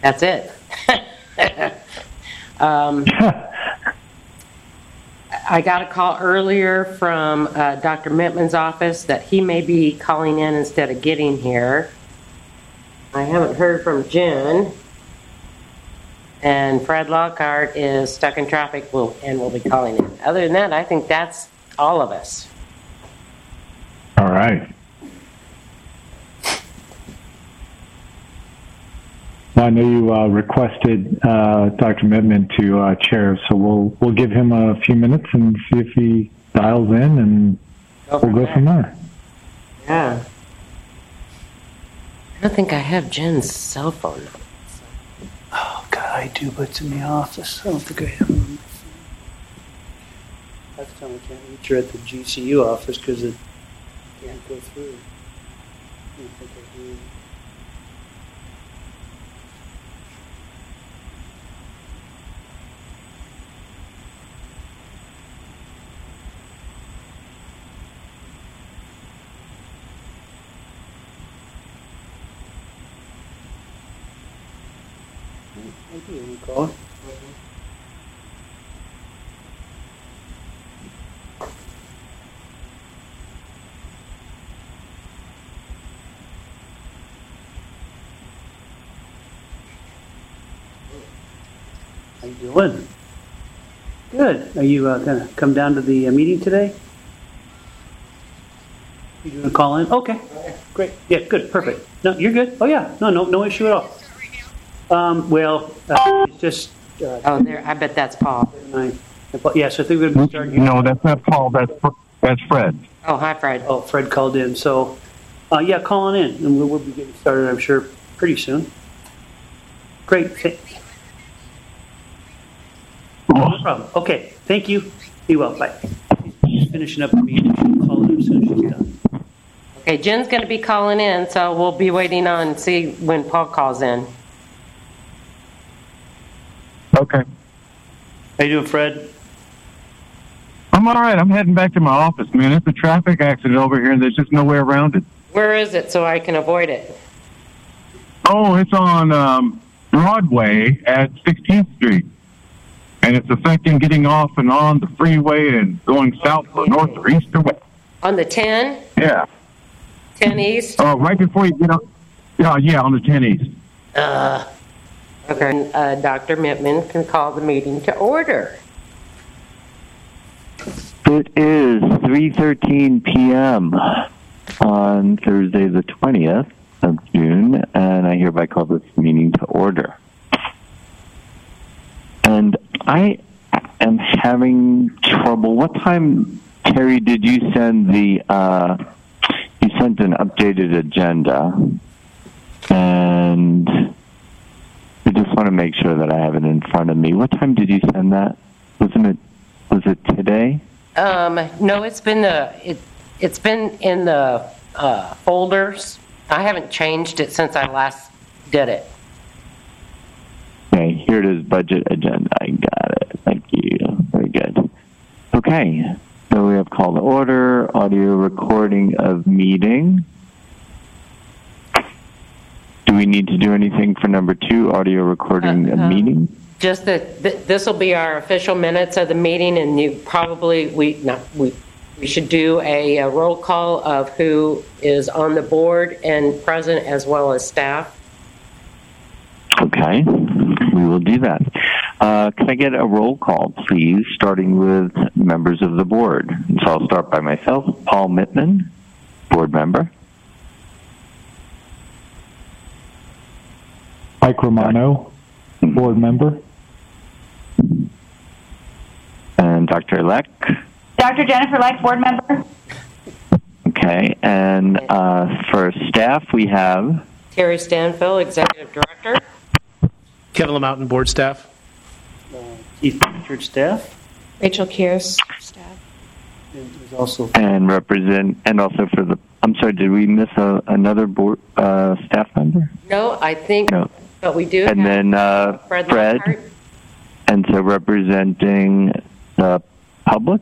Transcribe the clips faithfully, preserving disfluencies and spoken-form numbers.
That's it. um, I got a call earlier from uh, Doctor Mittman's office that he may be calling in instead of getting here. I haven't heard from Jen. And Fred Lockhart is stuck in traffic will, and will be calling in. Other than that, I think that's all of us. All right. Well, I know you uh, requested uh, Doctor Mittman to uh, chair, so we'll we'll give him a few minutes and see if he dials in, and go we'll go there. from there. Yeah. I don't think I have Jen's cell phone number. Oh, God, I do, but it's in the office. I don't think I have it on my phone. That's the time I can't reach her at the G C U office because it can't go through. I don't think I do. I do recall. How you doing? Good. Are you uh, going to come down to the uh, meeting today? You doing a call in? Okay. Great. Yeah, good. Perfect. No, you're good. Oh, yeah. No, no, no issue at all. Um, well, uh, it's just... Uh, oh, there. I bet that's Paul. Nine. Yes, I think we're going to start... No, that's not Paul. That's that's Fred. Oh, hi, Fred. Oh, Fred called in. So, uh, yeah, call on in, and we'll, we'll be getting started, I'm sure, pretty soon. Great. No problem. Okay. Thank you. Be well. Bye. She's finishing up the meeting. She'll call in as soon as she's done. Okay, Jen's going to be calling in, so we'll be waiting on see when Paul calls in. Okay. How you doing, Fred? I'm all right. I'm heading back to my office, man. It's a traffic accident over here, and there's just no way around it. Where is it so I can avoid it? Oh, it's on um, Broadway at sixteenth Street. And it's affecting getting off and on the freeway and going south or north or east or west. On the ten? Yeah. ten East? Oh, uh, right before you get up. Yeah, yeah, on the ten East. Uh, okay. Uh, Doctor Mittman can call the meeting to order. It is three thirteen p.m. on Thursday the twentieth of June, and I hereby call this meeting to order. And I am having trouble. What time, Terry, did you send the, uh, you sent an updated agenda, and I just want to make sure that I have it in front of me. What time did you send that? Wasn't it, was it today? Um, no, it's been the, it, it's been in the uh, folders. I haven't changed it since I last did it. Okay, here it is, budget agenda. I got it. Thank you. Very good. Okay, so we have call to order, audio recording of meeting. Do we need to do anything for number two, audio recording uh, of um, meeting? Just that th- this will be our official minutes of the meeting, and you probably, we, not, we, we should do a, a roll call of who is on the board and present as well as staff. Okay, we will do that. Uh, can I get a roll call, please, starting with members of the board? So I'll start by myself. Paul Mittman, board member. Mike Romano, board member. And Doctor Leck. Doctor Jennifer Leck, board member. Okay, and uh, for staff, we have... Terry Stanfill, executive director. Kevin LaMountain, board staff. Uh, Keith Richard, staff. Rachel Kears, staff. And there's also And represent, and also for the, I'm sorry, did we miss a, another board uh, staff member? No, I think, No. but we do And have then uh, Fred, Fred, Lockhart. And so representing the public?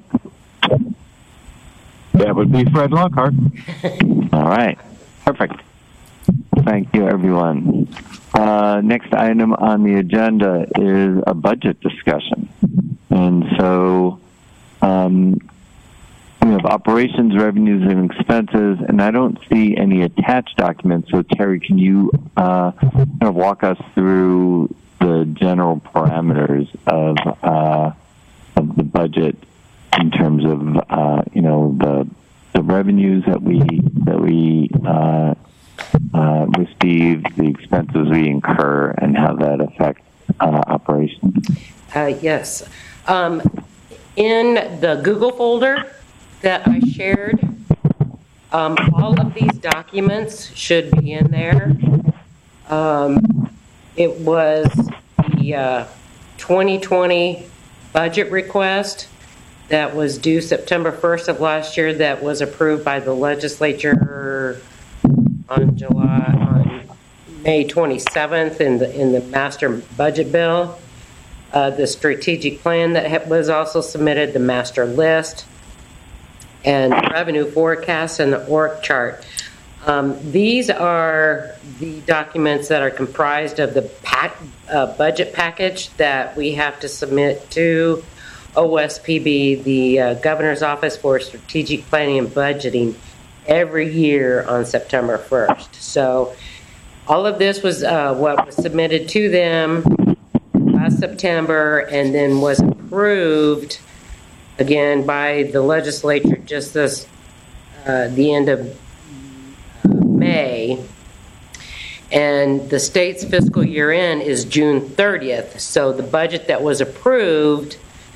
That would be Fred Lockhart. All right, perfect. All Thank you, everyone. Uh, next item on the agenda is a budget discussion. And so um, we have operations, revenues, and expenses, and I don't see any attached documents. So, Terry, can you uh, kind of walk us through the general parameters of, uh, of the budget in terms of, uh, you know, the the revenues that we that we uh, uh, receive, the expenses we incur, and how that affects uh, operations? Uh, yes. Um, in the Google folder that I shared, um, all of these documents should be in there. Um, it was the uh, twenty twenty budget request that was due September first of last year, that was approved by the legislature on July, on May twenty-seventh in the in the master budget bill. Uh, the strategic plan that was also submitted, the master list, and revenue forecast, and the org chart. Um, these are the documents that are comprised of the pack, uh, budget package that we have to submit to O S P B, the uh, Governor's Office for Strategic Planning and Budgeting, every year on September first. So all of this was uh, what was submitted to them last September, and then was approved again by the legislature just this uh, the end of uh, May. And the state's fiscal year end is June thirtieth. So the budget that was approved,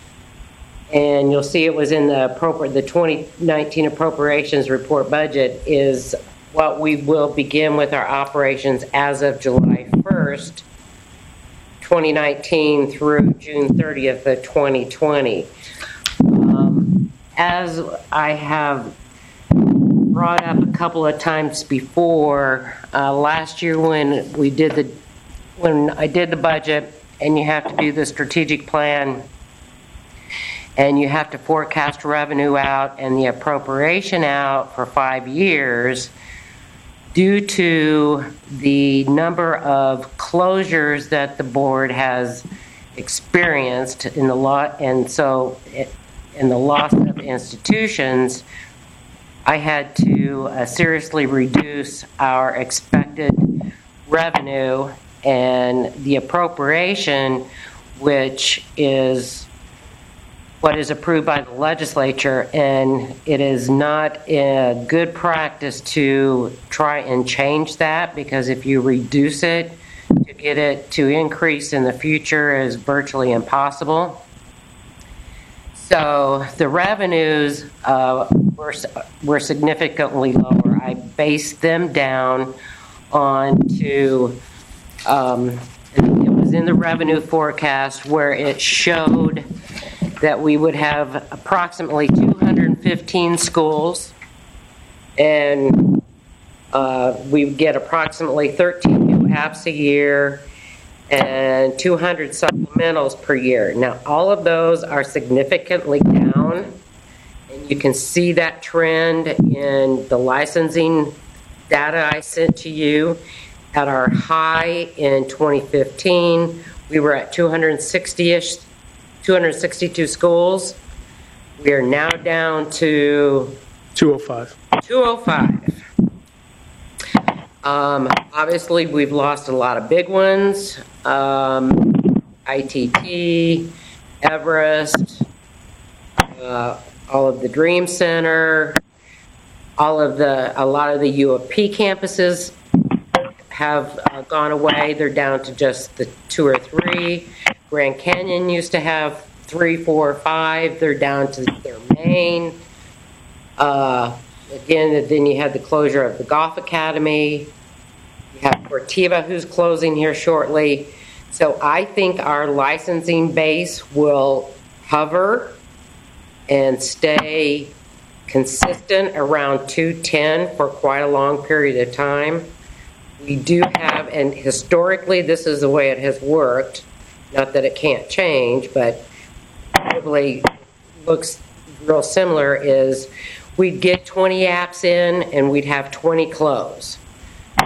and you'll see it was in the appropriate, the twenty nineteen appropriations report budget, is what we will begin with our operations as of July first, twenty nineteen through June thirtieth of twenty twenty. Um, as I have brought up a couple of times before, uh, last year when we did the, when I did the budget, and you have to do the strategic plan, and you have to forecast revenue out and the appropriation out for five years, due to the number of closures that the board has experienced in the lot, and so it, in the loss of institutions, I had to uh, seriously reduce our expected revenue and the appropriation, which is what is approved by the legislature, and it is not a good practice to try and change that, because if you reduce it, to get it to increase in the future is virtually impossible. So the revenues uh, were, were significantly lower. I based them down on to, um, it was in the revenue forecast where it showed that we would have approximately two hundred fifteen schools, and uh, we would get approximately thirteen new apps a year and two hundred supplementals per year. Now, all of those are significantly down, and you can see that trend in the licensing data I sent to you. At our high in twenty fifteen, we were at two hundred sixty-ish two hundred sixty-two schools. We are now down to two oh five. two oh five. Um, obviously, we've lost a lot of big ones. Um, I T T, Everest, uh, all of the Dream Center, all of the, a lot of the U of P campuses have uh, gone away. They're down to just the two or three. Grand Canyon used to have three, four, five. They're down to their main. Uh, again, then you had the closure of the Golf Academy. You have Cortiva, who's closing here shortly. So I think our licensing base will hover and stay consistent around two ten for quite a long period of time. We do have, and historically this is the way it has worked, not that it can't change, but probably looks real similar, is we'd get twenty apps in and we'd have twenty close.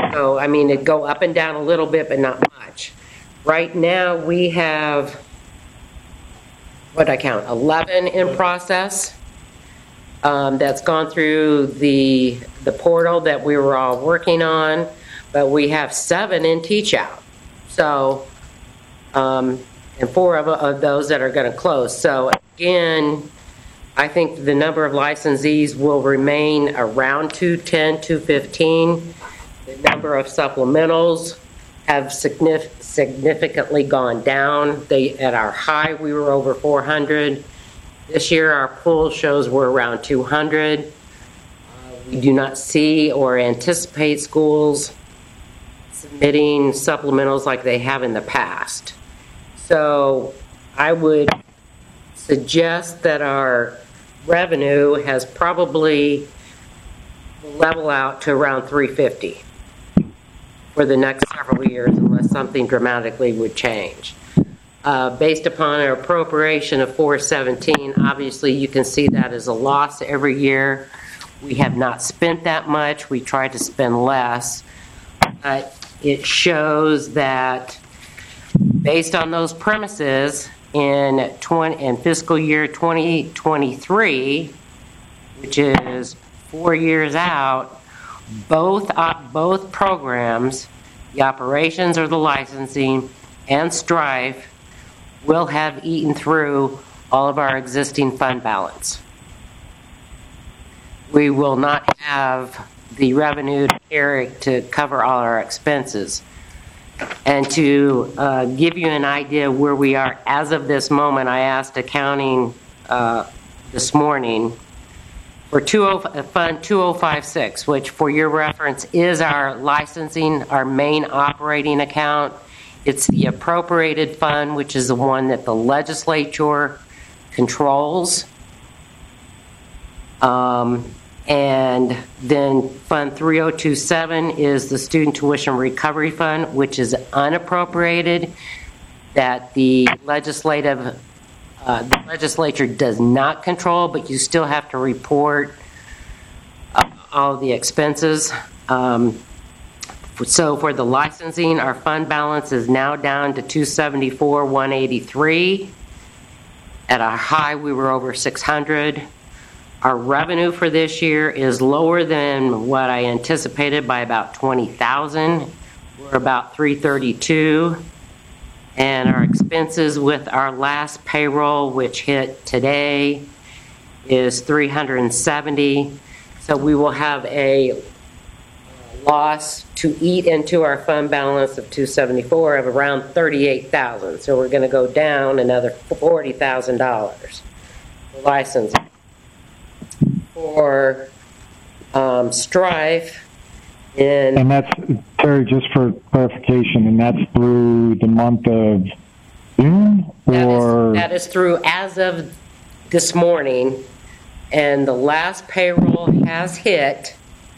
So, I mean, it'd go up and down a little bit, but not much. Right now, we have, what did I count, eleven in process. Um, that's gone through the, the portal that we were all working on, but we have seven in teach out. So, um, and four of, of those that are going to close. So again, I think the number of licensees will remain around two ten, two fifteen. The number of supplementals have signif- significantly gone down. They, at our high, we were over four hundred. This year, our pool shows we're around two hundred. Uh, we do not see or anticipate schools submitting supplementals like they have in the past. So I would suggest that our revenue has probably level out to around three fifty for the next several years unless something dramatically would change. Uh, based upon our appropriation of four seventeen, obviously you can see that as a loss every year. We have not spent that much. We try to spend less. But it shows that based on those premises in, twenty, in fiscal year twenty twenty-three, which is four years out, both, uh, both programs, the operations or the licensing and Strife, will have eaten through all of our existing fund balance. We will not have the revenue to carry to cover all our expenses. And to uh, give you an idea where we are as of this moment, I asked accounting uh, this morning for Fund two oh five six, which for your reference is our licensing, our main operating account. It's the appropriated fund, which is the one that the legislature controls. Um, and then Fund three oh two seven is the Student Tuition Recovery Fund, which is unappropriated, that the legislative, uh, the legislature does not control, but you still have to report uh, all the expenses. Um, So for the licensing, our fund balance is now down to two seventy-four, one eighty-three. At our high, we were over six hundred. Our revenue for this year is lower than what I anticipated by about twenty thousand. We're about three thirty-two. And our expenses with our last payroll, which hit today, is three hundred seventy. So we will have a loss to eat into our fund balance of two seventy-four of around thirty-eight thousand. So we're going to go down another forty thousand dollars for licensing. For um, Strife, in and that's, Terry, just for clarification, and that's through the month of June, or that is, that is through as of this morning, and the last payroll has hit.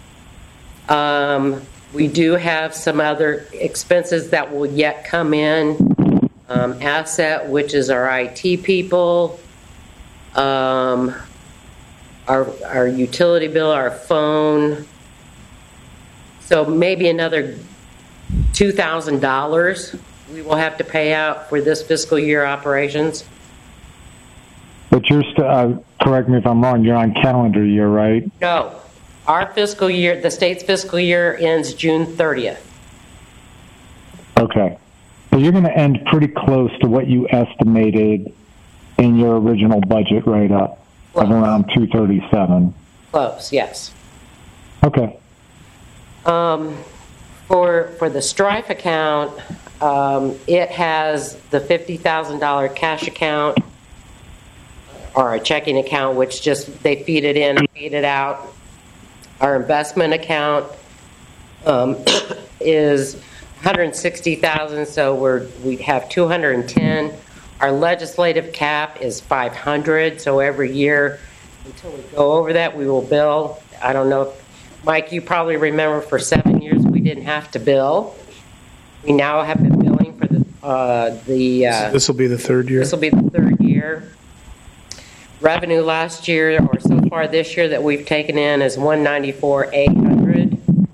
Um, we do have some other expenses that will yet come in. Um, Asset, which is our I T people, um, our, our utility bill, our phone. So maybe another two thousand dollars we will have to pay out for this fiscal year operations. But you're still, uh, correct me if I'm wrong, you're on calendar year, right? No. Our fiscal year, the state's fiscal year ends June thirtieth. Okay. So you're going to end pretty close to what you estimated in your original budget write-up of around two thirty-seven. Close, yes. Okay. Um, for for the Strife account, um, it has the fifty thousand dollars cash account or a checking account, which just they feed it in and feed it out. Our investment account um, is one hundred sixty thousand dollars, so we're we have two hundred ten. Our legislative cap is five hundred, so every year until we go over that, we will bill. I don't know, if, Mike, you probably remember for seven years we didn't have to bill. We now have been billing for the uh, the. Uh, this will be the third year. This will be the third year. Revenue last year, or so far this year, that we've taken in is one ninety-four eight hundred.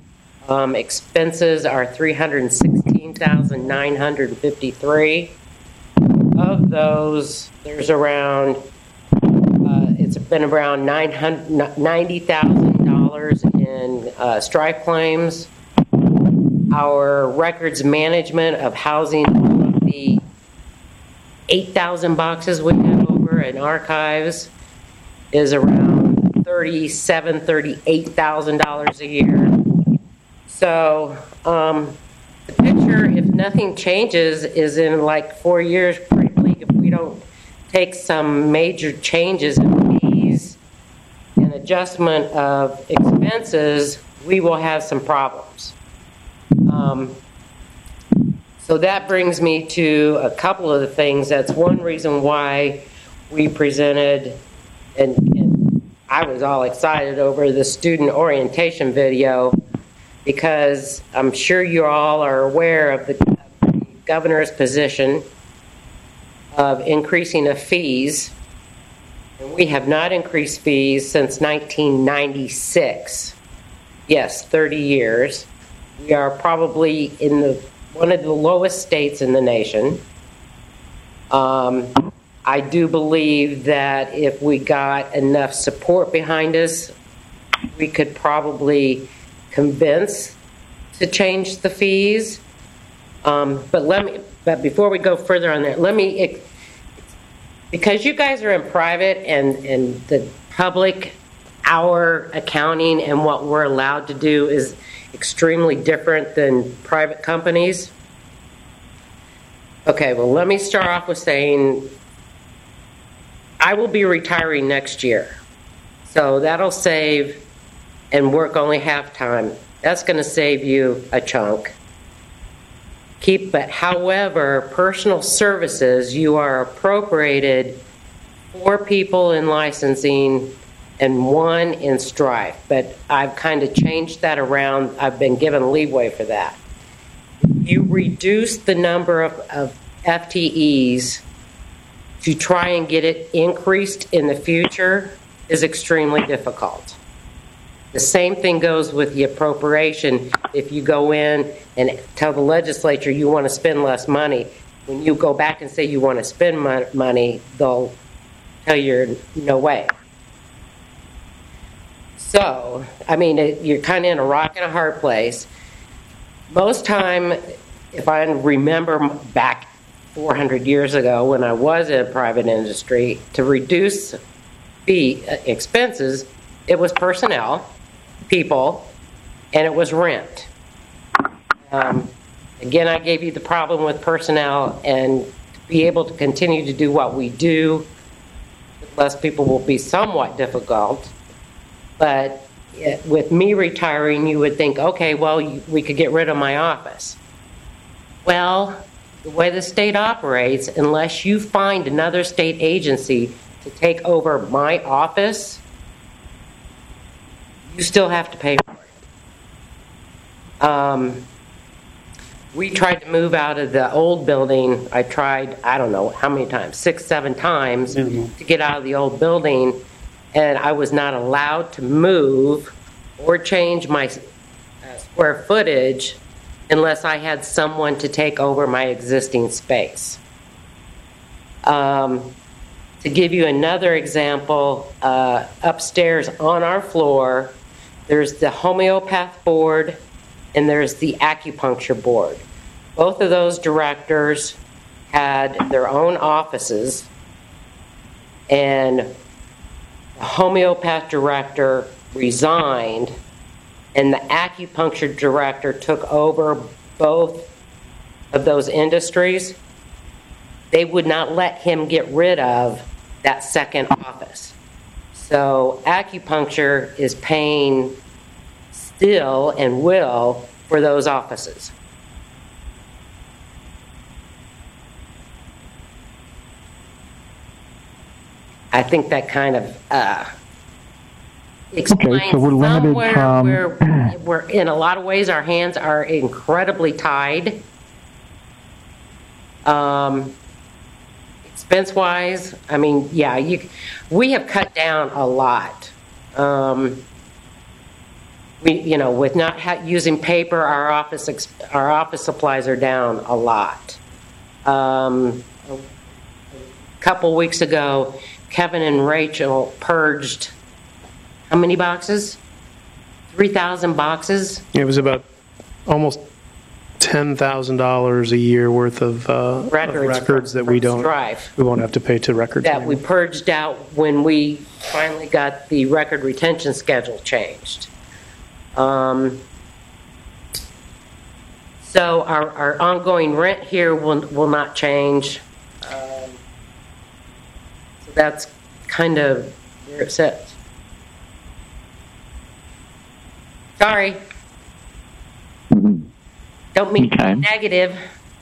Um, expenses are three hundred sixteen thousand nine hundred fifty-three. Of those, there's around, uh, it's been around ninety thousand dollars in uh, strike claims. Our records management of housing all of the eight thousand boxes we have over in archives is around thirty-seven thousand dollars, thirty-eight thousand dollars a year. So um, the picture, if nothing changes, is in like four years pretty bleak. If we don't take some major changes in fees and adjustment of expenses, we will have some problems. Um, so that brings me to a couple of the things. That's one reason why we presented, and, and I was all excited over the student orientation video, because I'm sure you all are aware of the, of the governor's position of increasing the fees. And we have not increased fees since nineteen ninety-six. Yes, thirty years. We are probably in the one of the lowest states in the nation. Um, I do believe that if we got enough support behind us, we could probably convince to change the fees. Um, but let me. But before we go further on that, let me. Because you guys are in private and and the public, our accounting and what we're allowed to do is extremely different than private companies. Okay, well, let me start off with saying I will be retiring next year. So that'll save, and work only half time. That's going to save you a chunk. Keep, but however, personal services, you are appropriated four people in licensing and one in strife, but I've kind of changed that around. I've been given leeway for that. You reduce the number of, of F T Es to try and get it increased in the future is extremely difficult. The same thing goes with the appropriation. If you go in and tell the legislature you want to spend less money, when you go back and say you want to spend mo- money, they'll tell you no way. So, I mean, it, you're kind of in a rock and a hard place. Most time, if I remember back four hundred years ago when I was in private industry, to reduce fee expenses, it was personnel, people, and it was rent. Um, again, I gave you the problem with personnel, and to be able to continue to do what we do with less people will be somewhat difficult. But with me retiring, you would think, okay, well, we could get rid of my office. Well, the way the state operates, unless you find another state agency to take over my office, you still have to pay for it. Um, we tried to move out of the old building. I tried, I don't know how many times, six, seven times mm-hmm. to get out of the old building. And I was not allowed to move or change my uh, square footage unless I had someone to take over my existing space. Um, to give you another example, uh, upstairs on our floor, there's the homeopath board and there's the acupuncture board. Both of those directors had their own offices, and the homeopath director resigned, and the acupuncture director took over both of those industries. They would not let him get rid of that second office. So acupuncture is paying still and will for those offices. I think that kind of uh, explains okay, so we're limited somewhere from... where we're, in a lot of ways, our hands are incredibly tied. Um, expense-wise, I mean, yeah, you, we have cut down a lot. Um, we, you know, with not ha- using paper, our office ex- our office supplies are down a lot. Um, a couple weeks ago, Kevin and Rachel purged how many boxes? three thousand boxes? It was about almost ten thousand dollars a year worth of, uh, Records of records from- that we from don't, Strive. we won't have to pay to records. That we anymore. purged out when we finally got the record retention schedule changed. Um, so our, our ongoing rent here will, will not change. Um, so that's kind of where it sits. Sorry. Don't mean to Okay. be negative.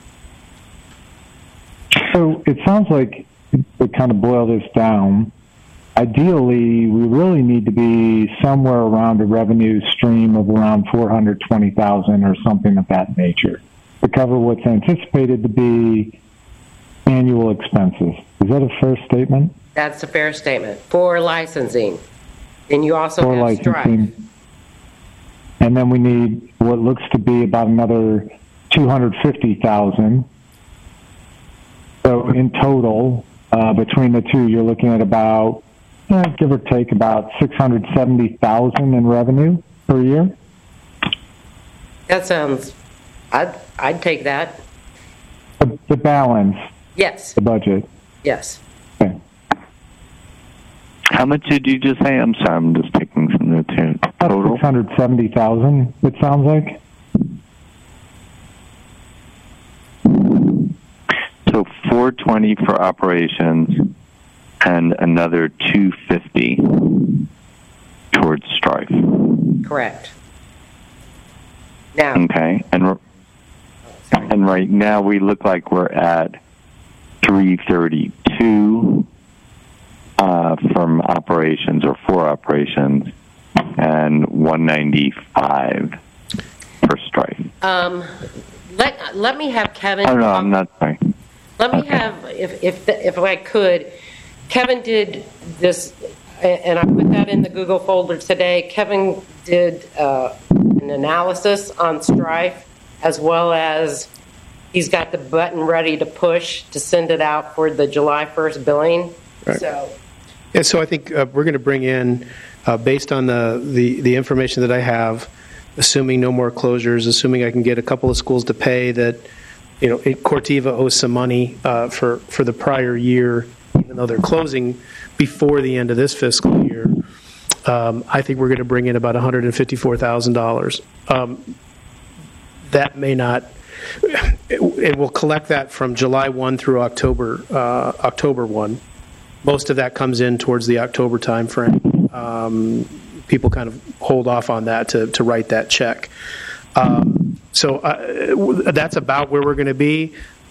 So it sounds like, to kind of boil this down, ideally, we really need to be somewhere around a revenue stream of around four hundred twenty thousand dollars or something of that nature to cover what's anticipated to be annual expenses. Is that a fair statement? That's a fair statement. For licensing. And you also For have Stripe. licensing. And then we need what looks to be about another two hundred fifty thousand dollars. So in total, uh, between the two, you're looking at about, eh, give or take, about six hundred seventy thousand dollars in revenue per year. That sounds, I'd, I'd take that. The, the balance, Yes, the budget. yes. Okay. How much did you just say? I'm sorry, I'm just taking some notes here. About Total? six hundred seventy thousand dollars, it sounds like. So four twenty for operations and another two fifty towards Strife. Correct. Now, Okay, and r- and right now we look like we're at three thirty-two uh, from operations or for operations, and one ninety-five for Strife. um, let, let me have Kevin. Oh no, talk- I'm not sorry. Let me Okay. have, if, if, if I could, Kevin did this, and I put that in the Google folder today. Kevin did uh, an analysis on Strife, as well as he's got the button ready to push to send it out for the July first billing. Right. So, Yeah, so I think uh, we're going to bring in, uh, based on the, the, the information that I have, assuming no more closures, assuming I can get a couple of schools to pay that, you know, it, Cortiva owes some money uh, for, for the prior year, even though they're closing before the end of this fiscal year. Um, I think we're going to bring in about one hundred fifty-four thousand dollars. Um, that may not, it, it will collect that from July first through October, uh, October first. Most of that comes in towards the October timeframe. Um, people kind of hold off on that to, to write that check. Um, so uh, that's about where we're going to be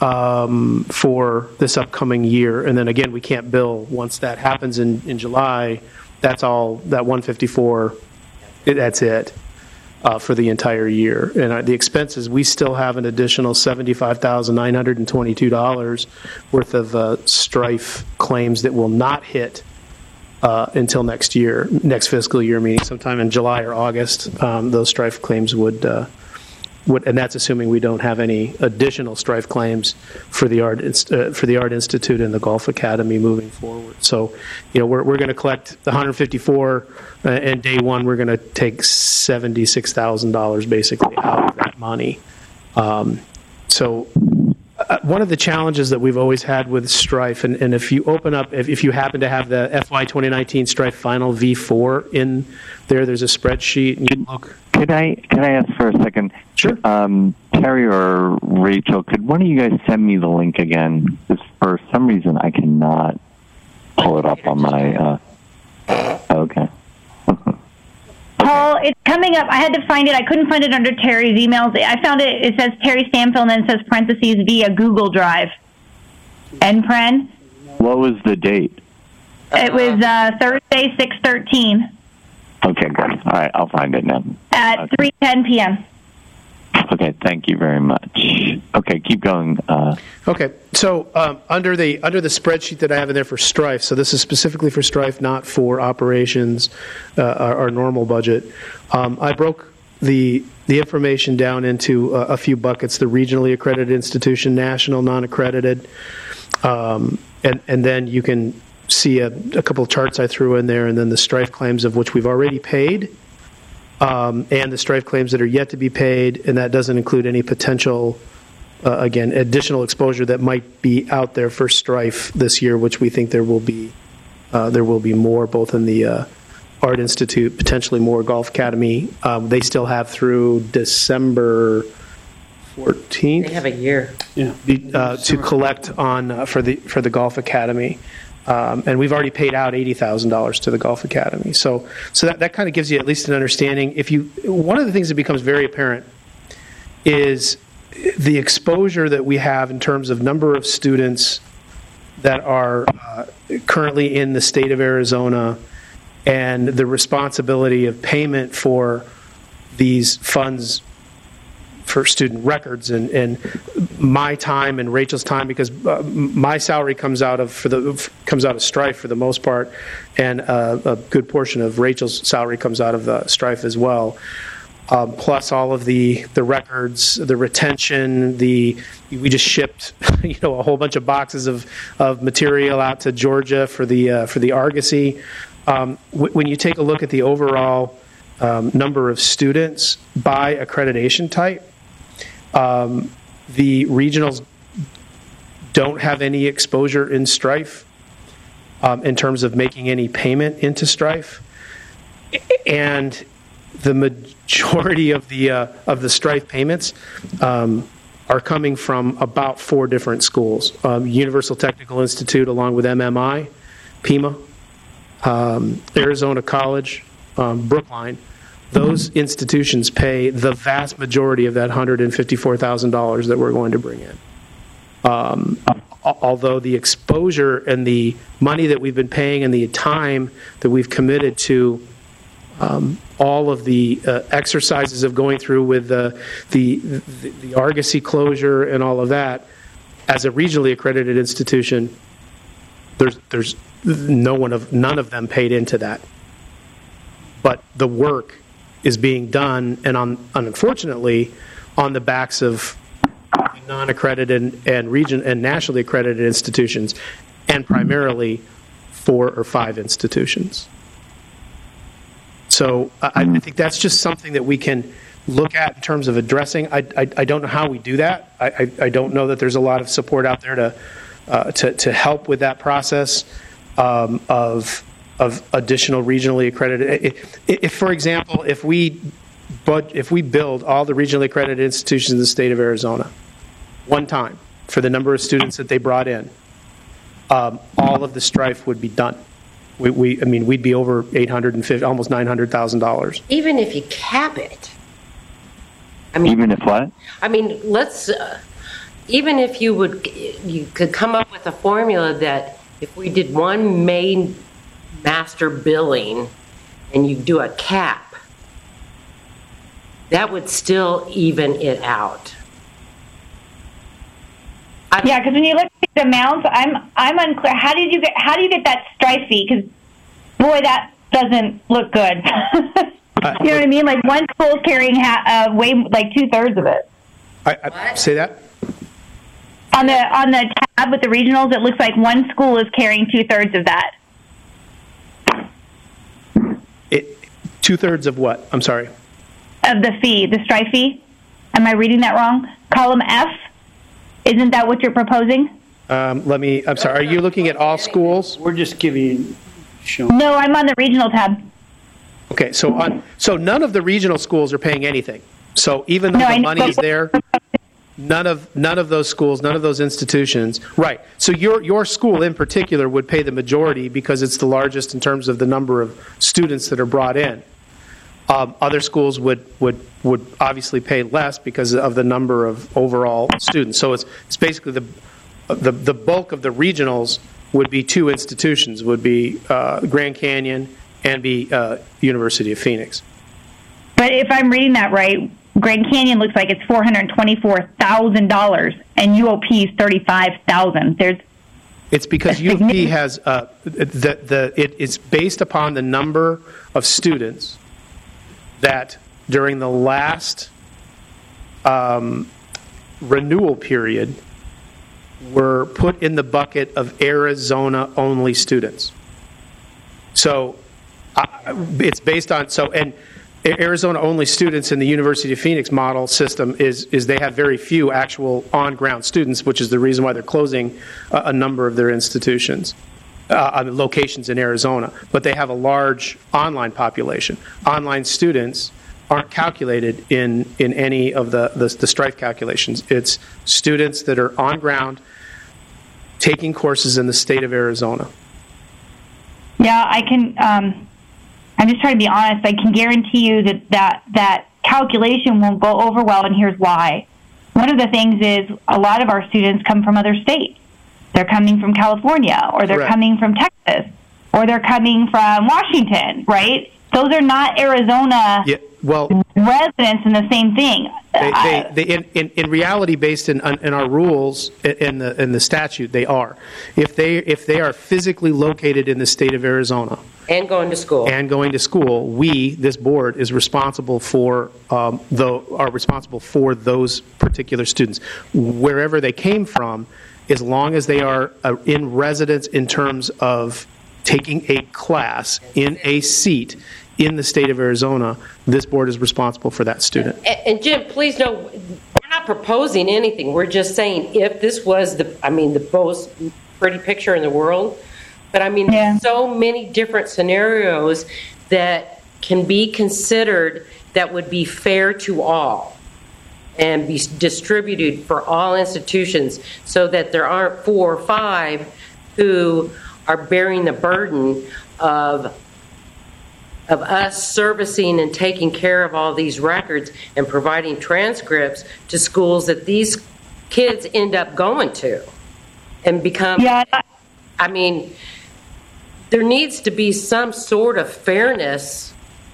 um, for this upcoming year. And then again, we can't bill once that happens in, in July. That's all, that one fifty-four, it, that's it uh, for the entire year. And uh, the expenses, we still have an additional seventy-five thousand nine hundred twenty-two dollars worth of uh, Strife claims that will not hit uh, until next year, next fiscal year, meaning sometime in July or August. Um, those Strife claims would, uh, would, and that's assuming we don't have any additional Strife claims for the Art Inst- uh, for the Art Institute and the Golf Academy moving forward. So, you know, we're we're going to collect the one hundred fifty-four, uh, and day one we're going to take seventy-six thousand dollars basically out of that money. Um, so. Uh, one of the challenges that we've always had with Strife, and, and if you open up, if, if you happen to have the F Y twenty nineteen Strife Final V four in there, there's a spreadsheet, and you look. Could I could I ask for a second? Sure. Um, Terry or Rachel, could one of you guys send me the link again? Because for some reason I cannot pull it up on my. Uh, okay. Paul, it's coming up. I had to find it. I couldn't find it under Terry's emails. I found it. It says Terry Stanfield, and then it says parentheses via Google Drive. N P R E N. What was the date? It was uh, Thursday, six thirteen Okay, good. All right, I'll find it now. at Okay. three ten p.m. Okay, thank you very much. Okay, keep going. Uh, Okay, so um, under the under the spreadsheet that I have in there for Strife, so this is specifically for Strife, not for operations, uh, our, our normal budget. Um, I broke the the information down into uh, a few buckets: the regionally accredited institution, national, non-accredited, um, and and then you can see a, a couple of charts I threw in there, and then the Strife claims of which we've already paid, um, and the Strife claims that are yet to be paid, and that doesn't include any potential. Uh, again, additional exposure that might be out there for Strife this year, which we think there will be. Uh, there will be more, both in the uh, Art Institute, potentially more Golf Academy. Um, they still have through December fourteenth. They have a year. Yeah. Uh, to collect on uh, for the for the Golf Academy, um, and we've already paid out eighty thousand dollars to the Golf Academy. So, so that, that kind of gives you at least an understanding. If you, one of the things that becomes very apparent is the exposure that we have in terms of number of students that are uh, currently in the state of Arizona, and the responsibility of payment for these funds for student records, and, and my time and Rachel's time, because uh, my salary comes out of for the comes out of Strife for the most part, and uh, a good portion of Rachel's salary comes out of the Strife as well. Um, plus all of the, the records, the retention, the we just shipped you know a whole bunch of boxes of, of material out to Georgia for the uh, for the Argosy. Um, w- when you take a look at the overall um, number of students by accreditation type, um, the regionals don't have any exposure in Strife um, in terms of making any payment into Strife, and the majority of the uh, of the Strife payments um, are coming from about four different schools: um, Universal Technical Institute, along with M M I, Pima, um, Arizona College, um, Brookline. Those institutions pay the vast majority of that one hundred fifty-four thousand dollars that we're going to bring in. Um, although the exposure and the money that we've been paying and the time that we've committed to Um, all of the uh, exercises of going through with uh, the, the the Argosy closure and all of that, as a regionally accredited institution, there's there's no one of none of them paid into that. But the work is being done, and on unfortunately, on the backs of non-accredited and region and nationally accredited institutions, and primarily four or five institutions. So I, I think that's just something that we can look at in terms of addressing. I, I, I don't know how we do that. I, I, I don't know that there's a lot of support out there to uh, to, to help with that process um, of of additional regionally accredited. If, if, for example, if we but if we build all the regionally accredited institutions in the state of Arizona one time for the number of students that they brought in, um, all of the Strife would be done. We, we, I mean, we'd be over eight hundred fifty, almost nine hundred thousand dollars. Even if you cap it. I mean, even if what? I mean, let's. Uh, even if you would, you could come up with a formula that if we did one main master billing, and you do a cap, that would still even it out. I, Yeah, because when you look at the amounts, I'm I'm unclear. How did you get how do you get that Strife fee? Because boy, that doesn't look good. You know what I mean? Like one school's carrying ha- uh, way like two thirds of it. I, I say that On the on the tab with the regionals, it looks like one school is carrying two thirds of that. it two thirds of what? I'm sorry. Of the fee, the Strife fee. Am I reading that wrong? Column F. Isn't that what you're proposing? Um, let me. I'm sorry. Are you looking at all schools? We're just giving, showing. No, I'm on the regional tab. Okay, so on. So none of the regional schools are paying anything. So even though No, I the know, money but- is there, none of none of those schools, none of those institutions. Right. So your your school in particular would pay the majority because it's the largest in terms of the number of students that are brought in. Um, other schools would, would would obviously pay less because of the number of overall students. So it's it's basically the the the bulk of the regionals would be two institutions, would be uh, Grand Canyon and be uh, University of Phoenix. But if I'm reading that right, Grand Canyon looks like it's four hundred twenty-four thousand dollars, and U O P is thirty-five thousand dollars. There's It's because U of P has, uh, the, the, it, it's based upon the number of students that during the last um, renewal period were put in the bucket of Arizona-only students. So uh, it's based on, so, and Arizona-only students in the University of Phoenix model system is is they have very few actual on-ground students, which is the reason why they're closing a, a number of their institutions, uh, locations in Arizona. But they have a large online population. Online students aren't calculated in, in any of the, the, the Strife calculations. It's students that are on-ground taking courses in the state of Arizona. Yeah, I can... Um I'm just trying to be honest. I can guarantee you that, that that calculation won't go over well, and here's why. One of the things is a lot of our students come from other states. They're coming from California, or they're Correct. coming from Texas, or they're coming from Washington, right? Those are not Arizona Yeah, well, residents in the same thing. They, they, they, in, in, in reality, based in, in our rules in the in the statute, they are. If they if they are physically located in the state of Arizona And going to school. and going to school, we, this board, is responsible for um, the are responsible for those particular students, wherever they came from, as long as they are uh, in residence in terms of taking a class in a seat in the state of Arizona. This board is responsible for that student. And, and Jim, please know, we're not proposing anything. We're just saying if this was the, I mean, the most pretty picture in the world, but I mean, Yeah. there's so many different scenarios that can be considered that would be fair to all and be distributed for all institutions so that there aren't four or five who are bearing the burden of of us servicing and taking care of all these records and providing transcripts to schools that these kids end up going to and become, Yeah, I mean, there needs to be some sort of fairness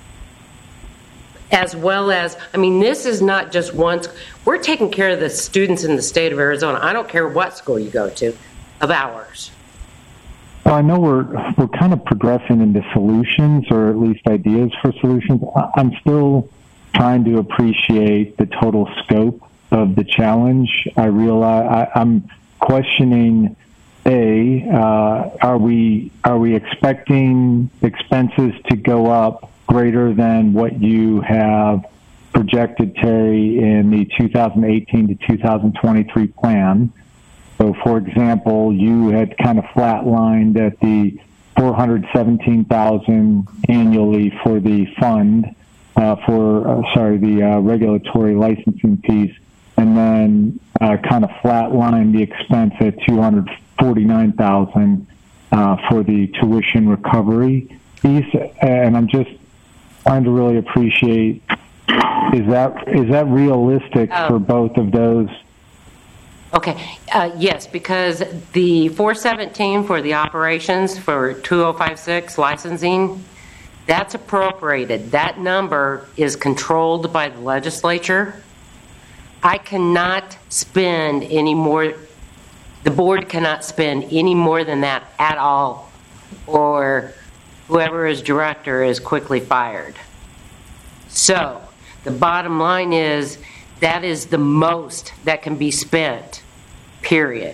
as well as, I mean, this is not just one, we're taking care of the students in the state of Arizona. I don't care what school you go to, of ours. Well, I know we're we're kind of progressing into solutions, or at least ideas for solutions. I- I'm still trying to appreciate the total scope of the challenge. I realize I, I'm questioning: A, uh, are we are we expecting expenses to go up greater than what you have projected, Terry, in the two thousand eighteen to two thousand twenty-three plan? So, for example, you had kind of flatlined at the four hundred seventeen thousand dollars annually for the fund, uh, for, uh, sorry, the uh, regulatory licensing piece, and then uh, kind of flatlined the expense at two hundred forty-nine thousand dollars uh, for the tuition recovery piece. And I'm just trying to really appreciate, is that is that realistic Oh. for both of those? Okay, uh, yes, because the four seventeen for the operations for two oh five six licensing, that's appropriated. That number is controlled by the legislature. I cannot spend any more, the board cannot spend any more than that at all, or whoever is director is quickly fired. So, the bottom line is, that is the most that can be spent, period.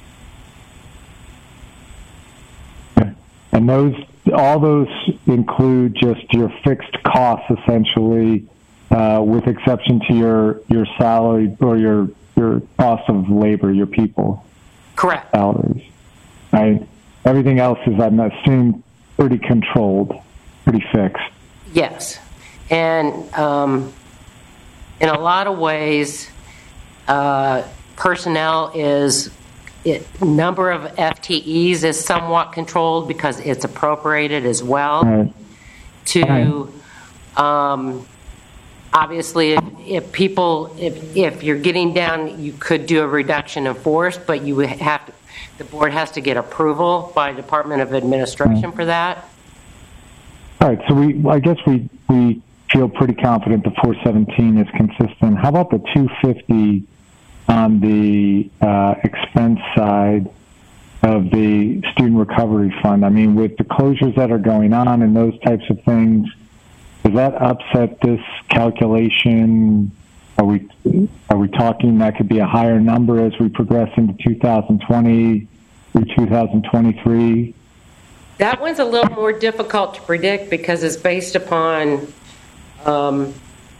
And those, all those include just your fixed costs, essentially, uh, with exception to your, your salary or your, your cost of labor, your people Correct. salaries. Right? Everything else is, I'm assuming, pretty controlled, pretty fixed. Yes. And um, in a lot of ways, uh, personnel is, it, number of F T Es is somewhat controlled because it's appropriated as well. Right. To, um, obviously, if, if people, if, if you're getting down, you could do a reduction in force, but you would have to, the board has to get approval by Department of Administration for that. All right, so we, I guess we, we feel pretty confident the four seventeen is consistent. How about the two fifty on the uh, expense side of the student recovery fund? I mean, with the closures that are going on and those types of things, does that upset this calculation? Are we are we talking that could be a higher number as we progress into two thousand twenty through two thousand twenty-three? That one's a little more difficult to predict because it's based upon um,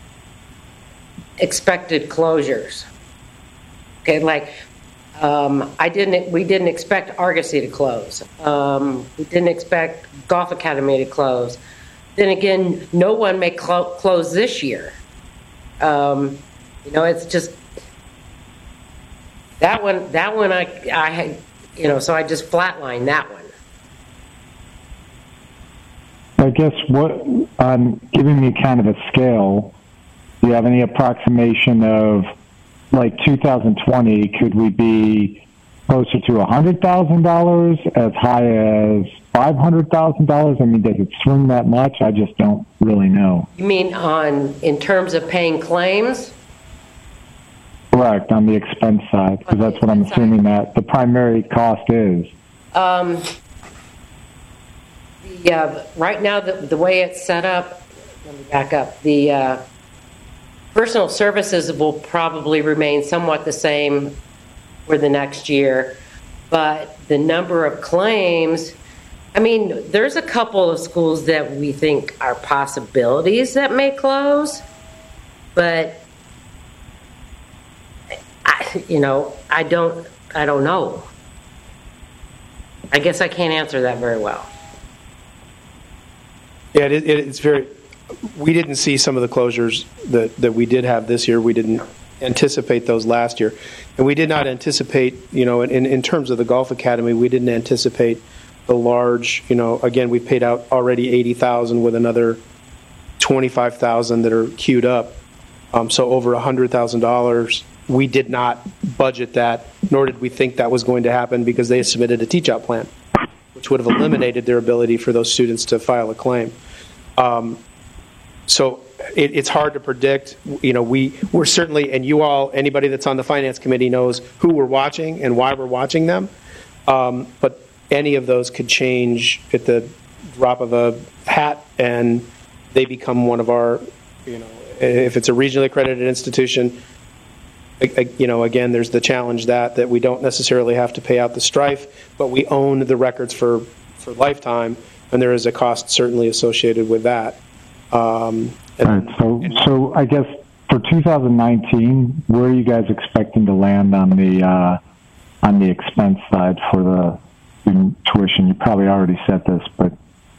expected closures. Okay, like um, I didn't. We didn't expect Argosy to close. Um, we didn't expect Golf Academy to close. Then again, no one may clo- close this year. Um, you know, it's just that one. That one, I, I had, you know, so I just flatlined that one. I guess what on giving me kind of a scale, do you have any approximation of like two thousand twenty? Could we be closer to one hundred thousand dollars, as high as five hundred thousand dollars? I mean, does it swing that much? I just don't really know. You mean on in terms of paying claims? Correct, on the expense side, because that's what I'm assuming that the primary cost is. Um, the, uh, right now, the, the way it's set up, let me back up, the uh, personal services will probably remain somewhat the same for the next year, but the number of claims, I mean, there's a couple of schools that we think are possibilities that may close, but I, you know, I don't, I don't know. I guess I can't answer that very well. Yeah, it, it, it's very. We didn't see some of the closures that, that we did have this year. We didn't anticipate those last year, and we did not anticipate. You know, in in terms of the Golf Academy, we didn't anticipate the large. You know, again, we paid out already eighty thousand with another twenty-five thousand that are queued up. Um, so over a hundred thousand dollars. We did not budget that, nor did we think that was going to happen because they submitted a teach-out plan, which would have eliminated their ability for those students to file a claim. Um, so it, it's hard to predict. You know, we, we're certainly, and you all, anybody that's on the Finance Committee knows who we're watching and why we're watching them. Um, but any of those could change at the drop of a hat, and they become one of our, you know, if it's a regionally accredited institution, you know, again, there's the challenge that that we don't necessarily have to pay out the strife, but we own the records for, for lifetime, and there is a cost certainly associated with that. Um, and, right, so, so I guess for two thousand nineteen, where are you guys expecting to land on the uh, on the expense side for the student tuition? You probably already said this, but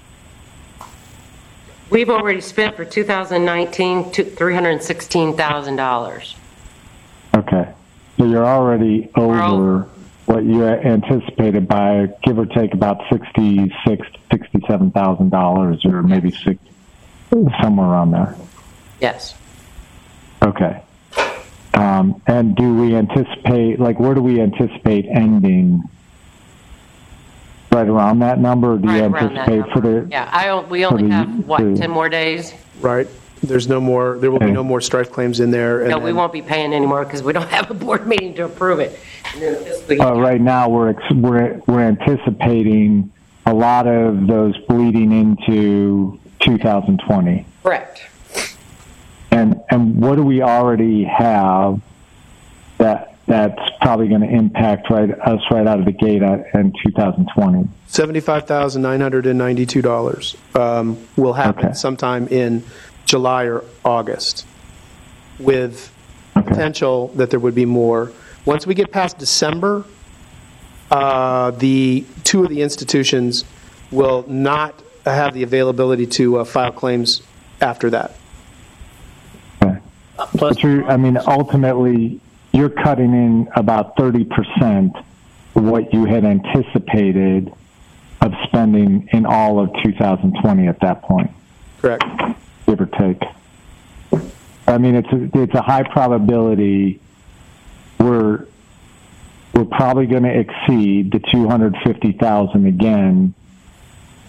we've already spent for two thousand nineteen three hundred sixteen thousand dollars. Okay, so you're already over, over what you anticipated by give or take about sixty-six, sixty-seven thousand dollars, or maybe six, somewhere around there. Yes. Okay. Um, and do we anticipate, like, where do we anticipate ending? Right around that number, or do right you anticipate for the? Yeah, I don't, we only the, have what the, ten more days. Right. There's no more. There will be no more strife claims in there. And, no, we won't be paying anymore because we don't have a board meeting to approve it. Uh, right now, we're ex- we're we're anticipating a lot of those bleeding into two thousand twenty. Correct. And and what do we already have that that's probably going to impact right us right out of the gate in two thousand twenty? Seventy-five thousand nine hundred and ninety-two dollars um, will happen okay. sometime in July or August, with okay. potential that there would be more. Once we get past December, uh, the two of the institutions will not have the availability to uh, file claims after that. Okay. Plus, you're, I mean, ultimately, you're cutting in about thirty percent of what you had anticipated of spending in all of two thousand twenty at that point. Correct. Give or take. I mean, it's a, it's a high probability we're we're probably going to exceed the two hundred fifty thousand again this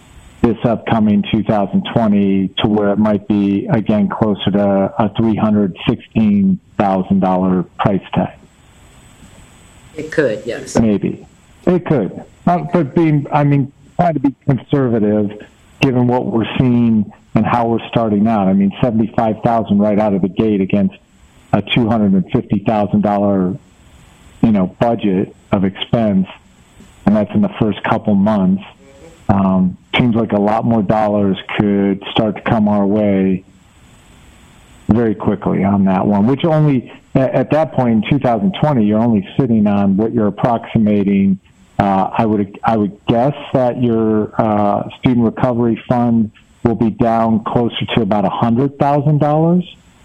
this upcoming two thousand twenty to where it might be, again, closer to a three hundred sixteen thousand dollars price tag. It could, yes. Maybe. It could. Uh, but being, I mean, trying to be conservative given what we're seeing and how we're starting out. I mean, seventy-five thousand dollars right out of the gate against a two hundred fifty thousand dollars, you know, budget of expense, and that's in the first couple months. Um, seems like a lot more dollars could start to come our way very quickly on that one, which only, at that point in two thousand twenty, you're only sitting on what you're approximating. Uh, I would I would guess that your uh, student recovery fund will be down closer to about one hundred thousand dollars.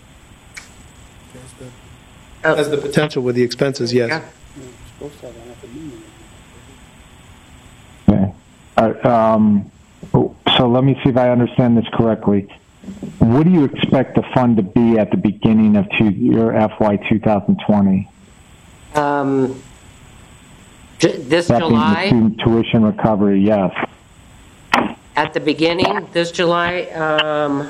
As the potential with the expenses, yes. Yeah. Okay. All right, um, so let me see if I understand this correctly. What do you expect the fund to be at the beginning of two, your F Y twenty twenty? Um, j- this That being the July, student tuition recovery, yes. at the beginning, this July, um,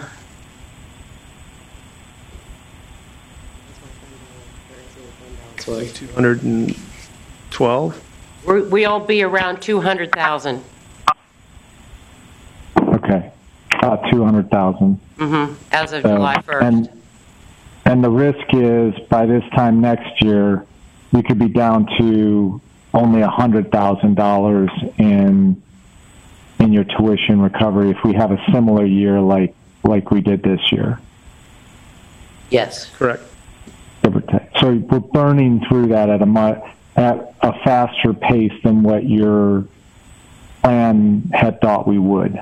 It's like two hundred twelve. we're, we'll be around two hundred thousand. Okay, uh, two hundred thousand. Mm-hmm. As of So, July first. And, and the risk is by this time next year, we could be down to only one hundred thousand dollars in in your tuition recovery if we have a similar year like like we did this year. Yes. Correct. Give or take. So we're burning through that at a mu- at a faster pace than what your plan had thought we would.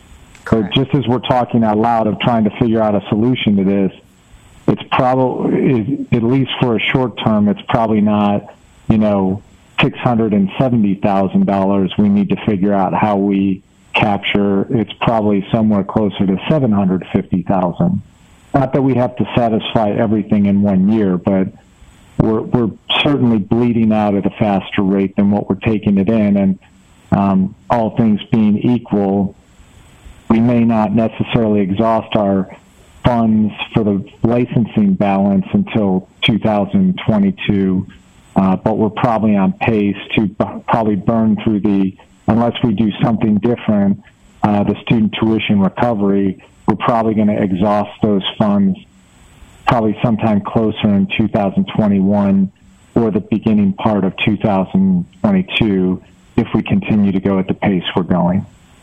So just as we're talking out loud of trying to figure out a solution to this, it's probably, at least for a short term, it's probably not, you know, six hundred seventy thousand dollars we need to figure out how we capture. It's probably somewhere closer to seven hundred fifty thousand dollars. Not that we have to satisfy everything in one year, but we're, we're certainly bleeding out at a faster rate than what we're taking it in. And um, all things being equal, we may not necessarily exhaust our funds for the licensing balance until two thousand twenty-two, uh, but we're probably on pace to b- probably burn through the, unless we do something different, uh, the student tuition recovery, we're probably going to exhaust those funds probably sometime closer in two thousand twenty-one or the beginning part of two thousand twenty-two if we continue to go at the pace we're going.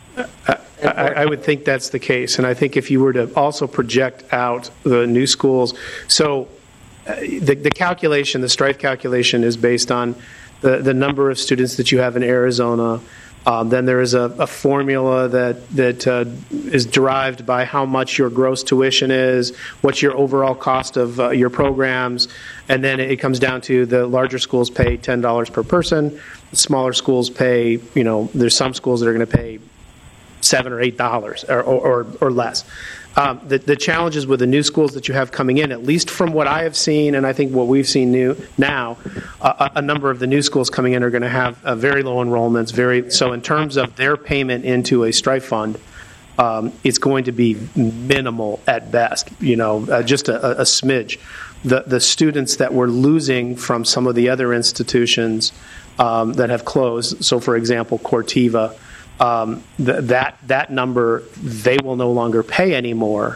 I, I would think that's the case, and I think if you were to also project out the new schools, so uh, the, the calculation, the Strife calculation is based on the, the number of students that you have in Arizona. Um, then there is a, a formula that, that uh, is derived by how much your gross tuition is, what's your overall cost of uh, your programs, and then it comes down to the larger schools pay ten dollars per person, the smaller schools pay, you know, there's some schools that are going to pay seven or eight dollars or, or, or less. Um, the, the challenges with the new schools that you have coming in, at least from what I have seen, and I think what we've seen new now, uh, a number of the new schools coming in are going to have uh, very low enrollments. Very so in terms of their payment into a Strife fund, um, it's going to be minimal at best. You know, uh, just a, a smidge. The the students that we're losing from some of the other institutions um, that have closed. So, for example, Cortiva. Um, th- that that number they will no longer pay anymore.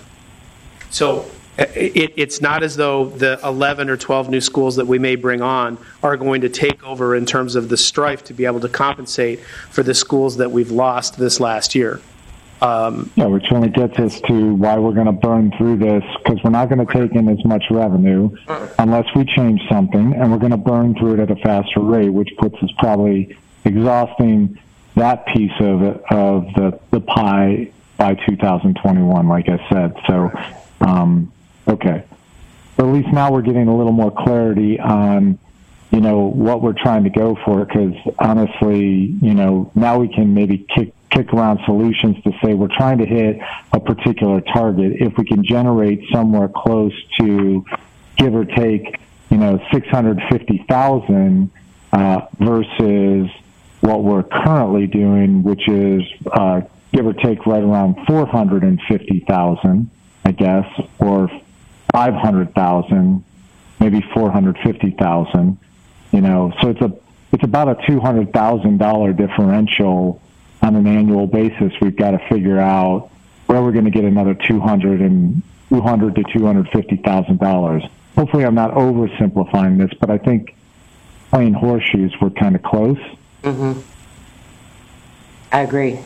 So it, it's not as though the eleven or twelve new schools that we may bring on are going to take over in terms of the Strife to be able to compensate for the schools that we've lost this last year. Um, yeah, which only gets us to why we're going to burn through this, because we're not going to take in as much revenue unless we change something, and we're going to burn through it at a faster rate, which puts us probably exhausting that piece of it, of the, the pie by two thousand twenty-one, like I said. So, um, okay. But at least now we're getting a little more clarity on, you know, what we're trying to go for, because honestly, you know, now we can maybe kick, kick around solutions to say we're trying to hit a particular target. If we can generate somewhere close to, give or take, you know, six hundred fifty thousand uh, versus what we're currently doing, which is, uh, give or take right around four hundred fifty thousand, I guess, or five hundred thousand, maybe four hundred fifty thousand, you know, so it's a, it's about a two hundred thousand dollars differential on an annual basis. We've got to figure out where we're going to get another two hundred and two hundred to two hundred fifty thousand dollars. Hopefully I'm not oversimplifying this, but I think playing horseshoes, we're kind of close. Mm-hmm. I agree.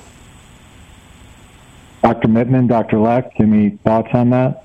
Doctor Mittman, Doctor Leck, any thoughts on that?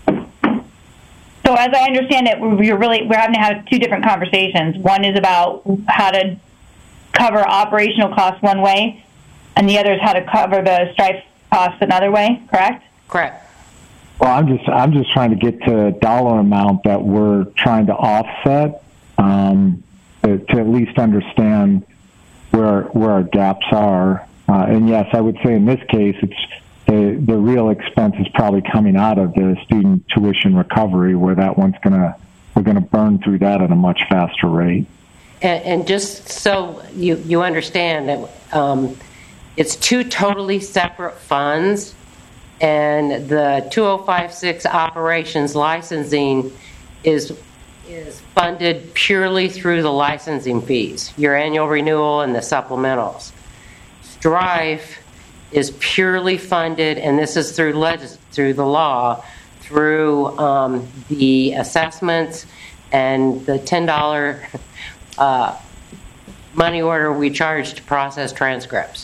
So as I understand it, we're really we're having to have two different conversations. One is about how to cover operational costs one way, and the other is how to cover the strife costs another way. Correct? Correct. Well, I'm just I'm just trying to get to a dollar amount that we're trying to offset, um, to, to at least understand where where our gaps are. Uh, and yes, I would say in this case, it's the the real expense is probably coming out of the student tuition recovery, where that one's gonna we're gonna burn through that at a much faster rate. And, and just so you you understand that um, it's two totally separate funds, and the two oh five six operations licensing is is funded purely through the licensing fees, your annual renewal and the supplementals. Strife is purely funded, and this is through legis- through the law, through um, the assessments and the ten dollars uh, money order we charge to process transcripts.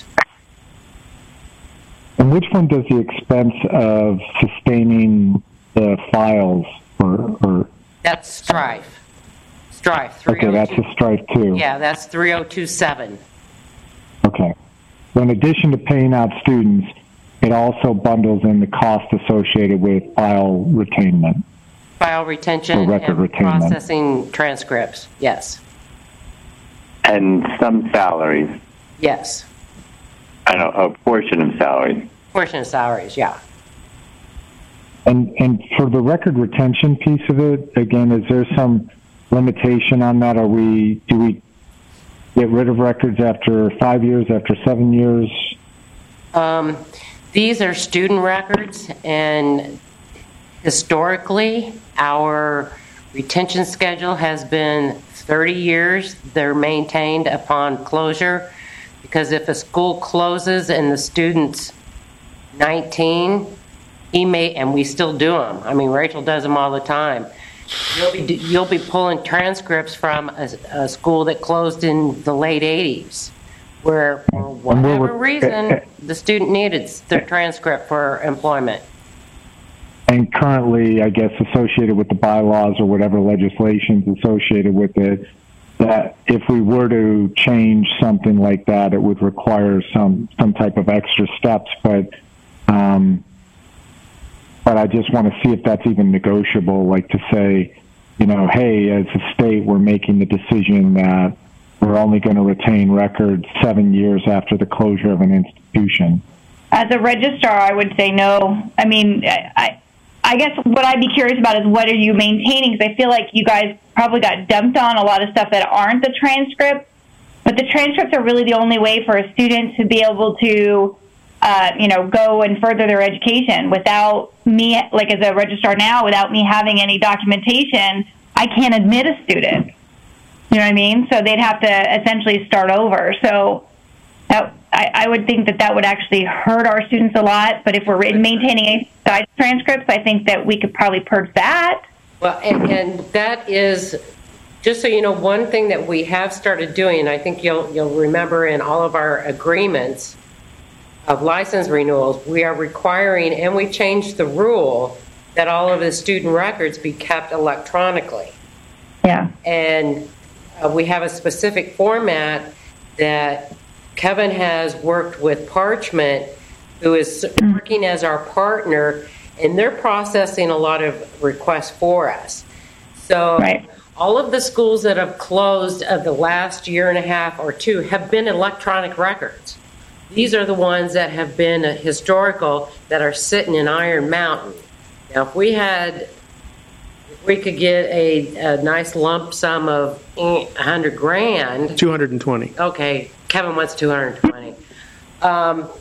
And which one does the expense of sustaining the files or, or That's Strife. Strife. okay, that's a Strife too. Yeah, that's three oh two seven. Okay. So in addition to paying out students, it also bundles in the cost associated with file retainment. File retention Or record and retainment. processing transcripts. Yes. And some salaries. Yes. I don't know, a portion of salaries. Portion of salaries, yeah. And and for the record retention piece of it, again, is there some limitation on that? Are we do we get rid of records after five years, after seven years? Um, these are student records, and historically, our retention schedule has been thirty years. They're maintained upon closure, because if a school closes and the student's nineteen, he may, and we still do them. I mean, Rachel does them all the time. You'll be, you'll be pulling transcripts from a, a school that closed in the late eighties, where for whatever reason the student needed their transcript for employment. And currently, I guess, associated with the bylaws or whatever legislation's associated with it, that if we were to change something like that, it would require some, some type of extra steps. But um, but I just want to see if that's even negotiable, like to say, you know, hey, as a state, we're making the decision that we're only going to retain records seven years after the closure of an institution. As a registrar, I would say no. I mean, I, I, I guess what I'd be curious about is what are you maintaining? Because I feel like you guys probably got dumped on a lot of stuff that aren't the transcript. But the transcripts are really the only way for a student to be able to, uh, you know, go and further their education. Without me, like as a registrar now, without me having any documentation, I can't admit a student. You know what I mean? So they'd have to essentially start over. So that, I, I would think that that would actually hurt our students a lot. But if we're maintaining side transcripts, I think that we could probably purge that. Well, and, and that is, just so you know, one thing that we have started doing, and I think you'll you'll remember in all of our agreements of license renewals, we are requiring, and we changed the rule, that all of the student records be kept electronically. Yeah. And uh, we have a specific format that Kevin has worked with Parchment, who is working as our partner, and they're processing a lot of requests for us. So right. all of the schools that have closed of the last year and a half or two have been electronic records. These are the ones that have been historical, that are sitting in Iron Mountain. Now, if we had, if we could get a, a nice lump sum of one hundred grand. two hundred twenty. Okay, Kevin wants two hundred twenty. Um,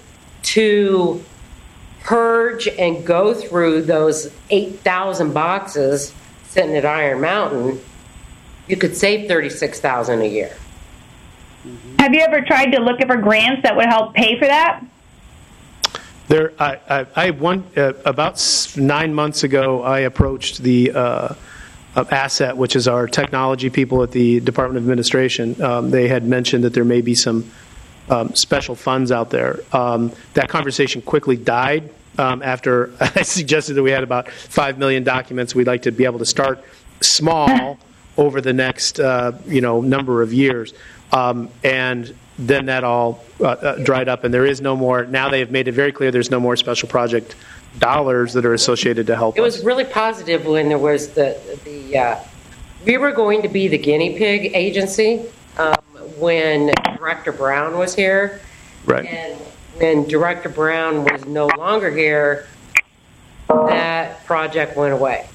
to purge and go through those eight thousand boxes sitting at Iron Mountain, you could save thirty-six thousand dollars a year. Have you ever tried to look for grants that would help pay for that? There, I, I, I one uh, about nine months ago, I approached the uh, uh, Asset, which is our technology people at the Department of Administration. Um, they had mentioned that there may be some um, special funds out there. Um, that conversation quickly died um, after I suggested that we had about five million documents. We'd like to be able to start small over the next uh, you know number of years, um, and then that all uh, uh, dried up, and there is no more. Now they have made it very clear there's no more special project dollars that are associated to help It us. was really positive when there was the, the uh, we were going to be the guinea pig agency um, when Director Brown was here. Right. And when Director Brown was no longer here, that project went away.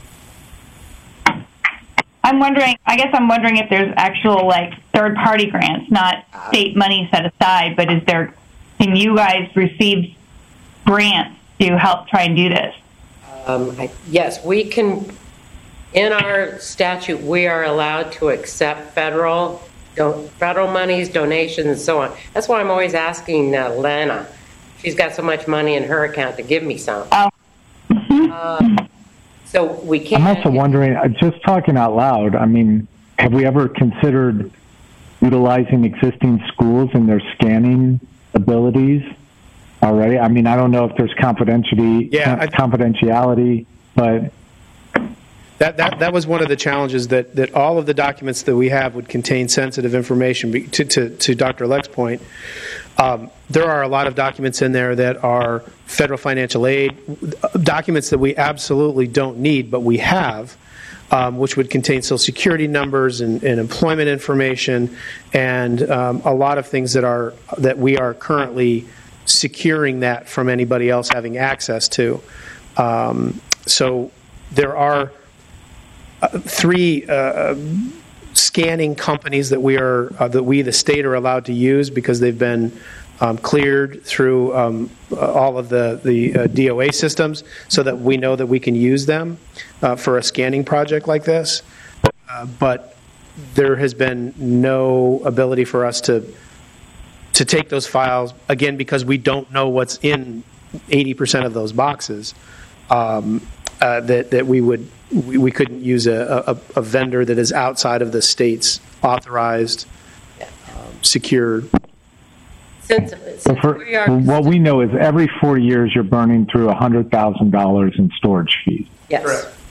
I'm wondering, I guess I'm wondering if there's actual, like, third-party grants, not state money set aside, but is there, can you guys receive grants to help try and do this? Um, I, yes, we can, in our statute, we are allowed to accept federal, don, federal monies, donations, and so on. That's why I'm always asking uh, Lena. She's got so much money in her account to give me some. Oh. Um, so we can't. I'm also wondering, uh, just talking out loud, I mean, have we ever considered utilizing existing schools and their scanning abilities already? I mean, I don't know if there's confidentiality, Yeah, I- confidentiality, but That, that that was one of the challenges, that, that all of the documents that we have would contain sensitive information. Be- To, to, to Doctor Leck's point, um, there are a lot of documents in there that are federal financial aid, documents that we absolutely don't need, but we have, um, which would contain Social Security numbers and, and employment information, and um, a lot of things that are that we are currently securing that from anybody else having access to. Um, so there are Uh, three uh, scanning companies that we are uh, that we the state are allowed to use because they've been um, cleared through um, all of the the uh, D O A systems, so that we know that we can use them uh, for a scanning project like this. Uh, but there has been no ability for us to to take those files, again, because we don't know what's in eighty percent of those boxes. Um, uh, that that we would. We, we couldn't use a, a, a vendor that is outside of the state's authorized, um, secured. Since, so since for, we are, what we know is every four years you're burning through one hundred thousand dollars in storage fees. yes.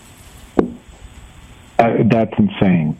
Uh, that's insane.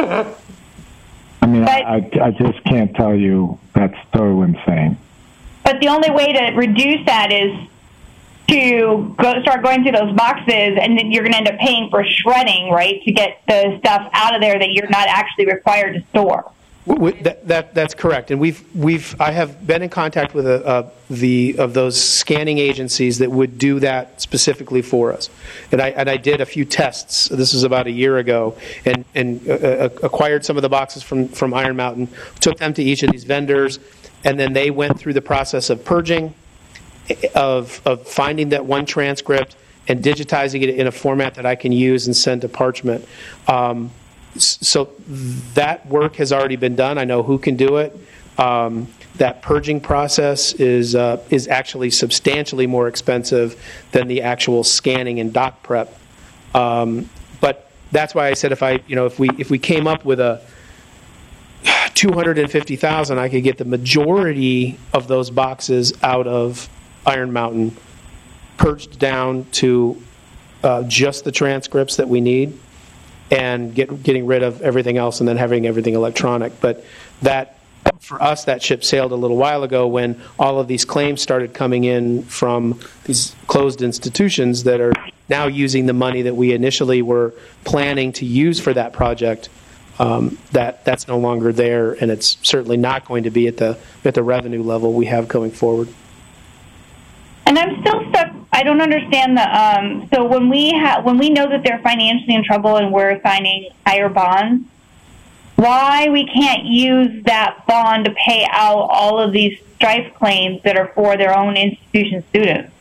I mean, I, I, I just can't tell you, that's so insane. But the only way to reduce that is to go start going through those boxes, and then you're going to end up paying for shredding, right, to get the stuff out of there that you're not actually required to store. We, that, that that's correct, and we've we've I have been in contact with a, uh, the of those scanning agencies that would do that specifically for us, and I and I did a few tests. This was about a year ago, and and uh, acquired some of the boxes from from Iron Mountain, took them to each of these vendors, and then they went through the process of purging, of of finding that one transcript and digitizing it in a format that I can use and send to Parchment. Um, so that work has already been done. I know who can do it. Um, that purging process is uh, is actually substantially more expensive than the actual scanning and doc prep. Um, but that's why I said if I you know if we if we came up with a two hundred fifty thousand, I could get the majority of those boxes out of Iron Mountain, purged down to uh, just the transcripts that we need, and get, getting rid of everything else, and then having everything electronic. But that, for us, that ship sailed a little while ago when all of these claims started coming in from these closed institutions that are now using the money that we initially were planning to use for that project. Um, that that's no longer there, and it's certainly not going to be at the at the revenue level we have going forward. And I'm still stuck. I don't understand the. Um, so when we ha- when we know that they're financially in trouble and we're assigning higher bonds, why we can't use that bond to pay out all of these strife claims that are for their own institution students.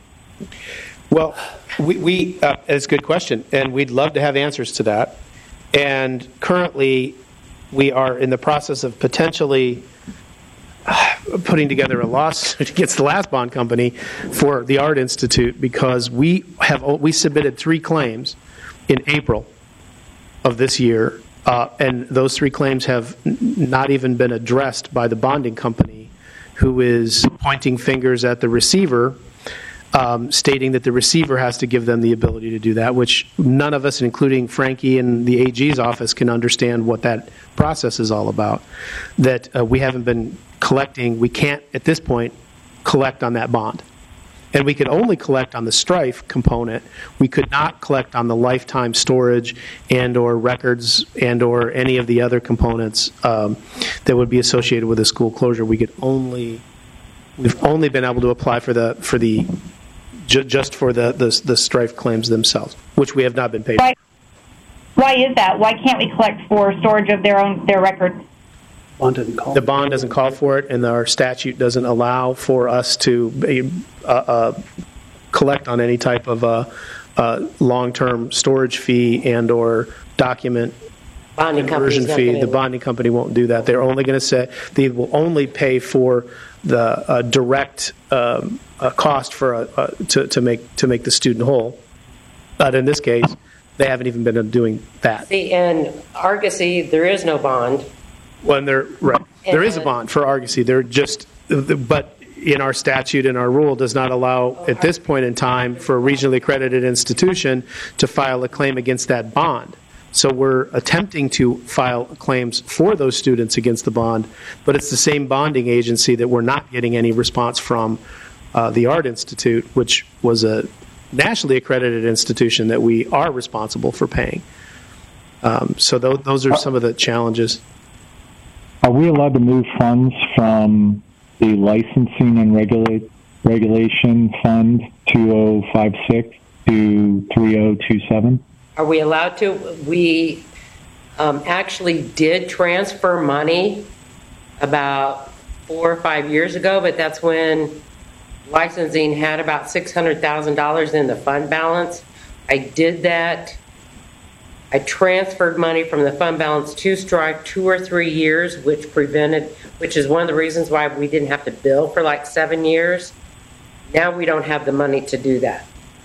Well, we, we uh, it's a good question, and we'd love to have answers to that. And currently, we are in the process of potentially uh, putting together a lawsuit against the last bond company for the Art Institute, because we have we submitted three claims in April of this year, uh, and those three claims have n- not even been addressed by the bonding company, who is pointing fingers at the receiver, um, stating that the receiver has to give them the ability to do that, which none of us, including Frankie and the A G's office, can understand what that process is all about. That uh, we haven't been collecting, we can't, at this point, collect on that bond. And we could only collect on the strife component. We could not collect on the lifetime storage and or records and or any of the other components um, that would be associated with a school closure. We could only, we've only been able to apply for the, for the, ju- just for the, the, the strife claims themselves, which we have not been paid for. Why, why is that? Why can't we collect for storage of their own, their records? Bond doesn't call The bond doesn't call for it, and our statute doesn't allow for us to uh, uh, collect on any type of uh, uh, long-term storage fee and or document Bonding conversion company's not fee. gonna- The bonding company won't do that. They're only going to say they will only pay for the uh, direct um, uh, cost for a, uh, to, to make to make the student whole. But in this case, they haven't even been doing that. See, in Argosy, there is no bond. When they're right, there is a bond for Argosy. They're just, but in our statute and our rule does not allow at this point in time for a regionally accredited institution to file a claim against that bond. So we're attempting to file claims for those students against the bond, but it's the same bonding agency that we're not getting any response from, uh, the Art Institute, which was a nationally accredited institution that we are responsible for paying. Um, so th- those are some of the challenges. Are we allowed to move funds from the licensing and regulate, regulation fund two oh five six to three oh two seven? Are we allowed to? We um, actually did transfer money about four or five years ago, but that's when licensing had about six hundred thousand dollars in the fund balance. I did that. I transferred money from the fund balance to Strife two or three years, which prevented, which is one of the reasons why we didn't have to bill for like seven years. Now we don't have the money to do that.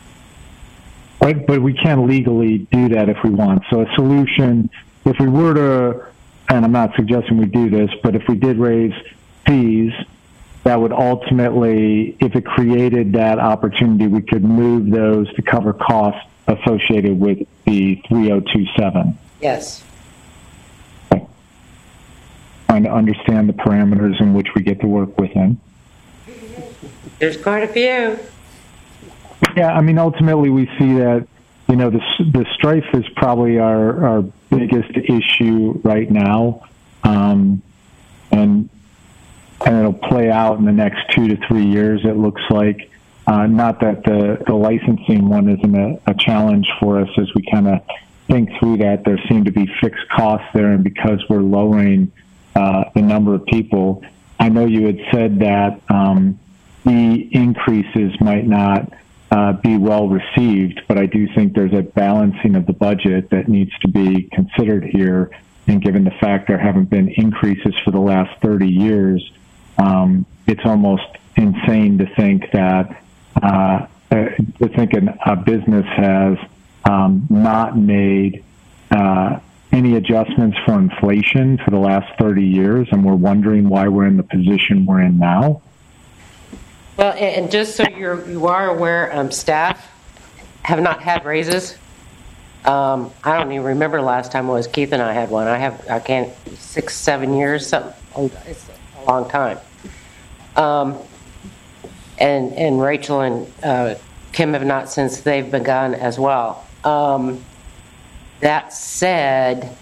Right, but we can't legally do that if we want. So a solution, if we were to, and I'm not suggesting we do this, but if we did raise fees, that would ultimately, if it created that opportunity, we could move those to cover costs associated with the three oh two seven. Yes. Okay. Trying to understand the parameters in which we get to work within. There's quite a few. Yeah, I mean, ultimately we see that, you know, the, the strife is probably our, our biggest issue right now. Um, and, and it'll play out in the next two to three years, it looks like. Uh, not that the, the licensing one isn't a, a challenge for us as we kind of think through that. There seem to be fixed costs there, and because we're lowering uh, the number of people, I know you had said that um, the increases might not uh, be well received, but I do think there's a balancing of the budget that needs to be considered here, and given the fact there haven't been increases for the last thirty years, um, it's almost insane to think that Uh, I think an, a business has um, not made uh, any adjustments for inflation for the last thirty years, and we're wondering why we're in the position we're in now. Well, and just so you're, you are aware, um, staff have not had raises. Um, I don't even remember the last time it was Keith and I had one. I have, I can't, six, seven years, something. It's a long time. Um, And, and Rachel and uh, Kim have not since they've begun as well. Um, that said,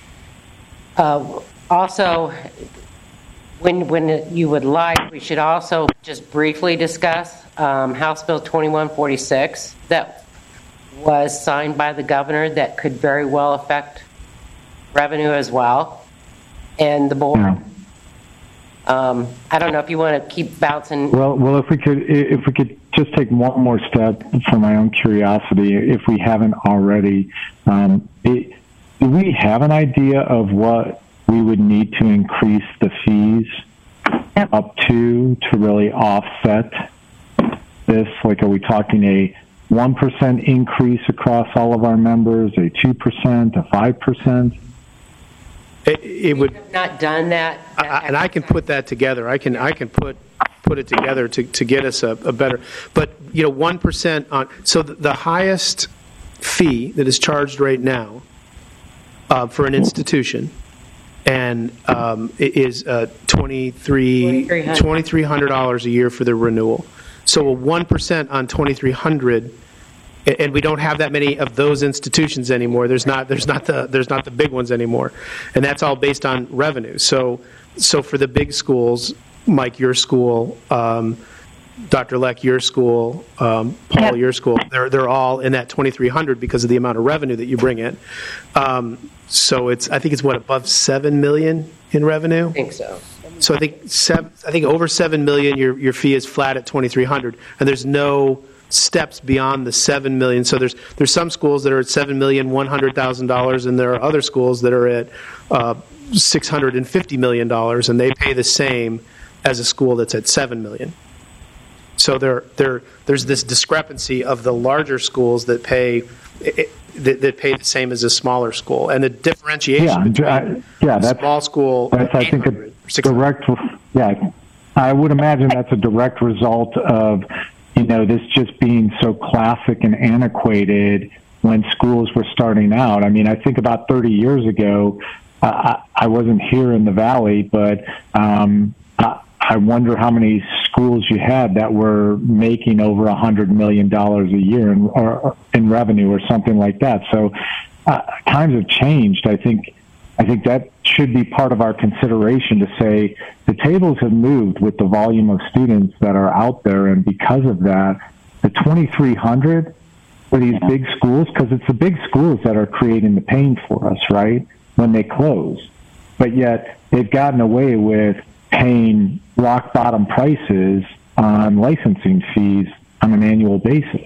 uh, also, when when you would like, we should also just briefly discuss um, House Bill twenty-one forty-six that was signed by the governor that could very well affect revenue as well. and the board. Yeah. Um, I don't know if you want to keep bouncing. Well, well, if we could, if we could just take one more step for my own curiosity, if we haven't already, um, it, do we have an idea of what we would need to increase the fees Yep. up to to really offset this? Like, are we talking a one percent increase across all of our members, a two percent, a five percent? It, it would, Have not done that. I- and I can put that together. I can I can put put it together to, to get us a, a better. But you know, one percent on. So the, the highest fee that is charged right now uh, for an institution, and um, it is uh, twenty-three twenty-three hundred dollars a year for the renewal. So a one percent on twenty-three hundred. And we don't have that many of those institutions anymore. There's not there's not the there's not the big ones anymore, and that's all based on revenue. So so for the big schools, Mike, your school, um, Doctor Leck, your school, um, Paul, Yep. your school, they're they're all in that twenty-three hundred because of the amount of revenue that you bring in. Um, so it's I think it's what above seven million in revenue. I think so. So I think seven, I think over seven million. Your your fee is flat at twenty-three hundred, and there's no steps beyond the seven million. So there's there's some schools that are at seven million one hundred thousand dollars, and there are other schools that are at uh, six hundred and fifty million dollars, and they pay the same as a school that's at seven million. So there there there's this discrepancy of the larger schools that pay it, that, that pay the same as a smaller school, and the differentiation Yeah, between I- yeah, that's small school That's, I think, a eight hundred, six hundred. direct. Yeah, I would imagine that's a direct result of, you know, this just being so classic and antiquated when schools were starting out. I mean, I think about thirty years ago, uh, I, I wasn't here in the Valley, but um, I, I wonder how many schools you had that were making over a hundred million dollars a year in, or, or in revenue or something like that. So uh, times have changed. I think. I think that should be part of our consideration to say the tables have moved with the volume of students that are out there, and because of that, the twenty-three hundred for these big schools, because it's the big schools that are creating the pain for us, right, when they close. But yet they've gotten away with paying rock bottom prices on licensing fees on an annual basis.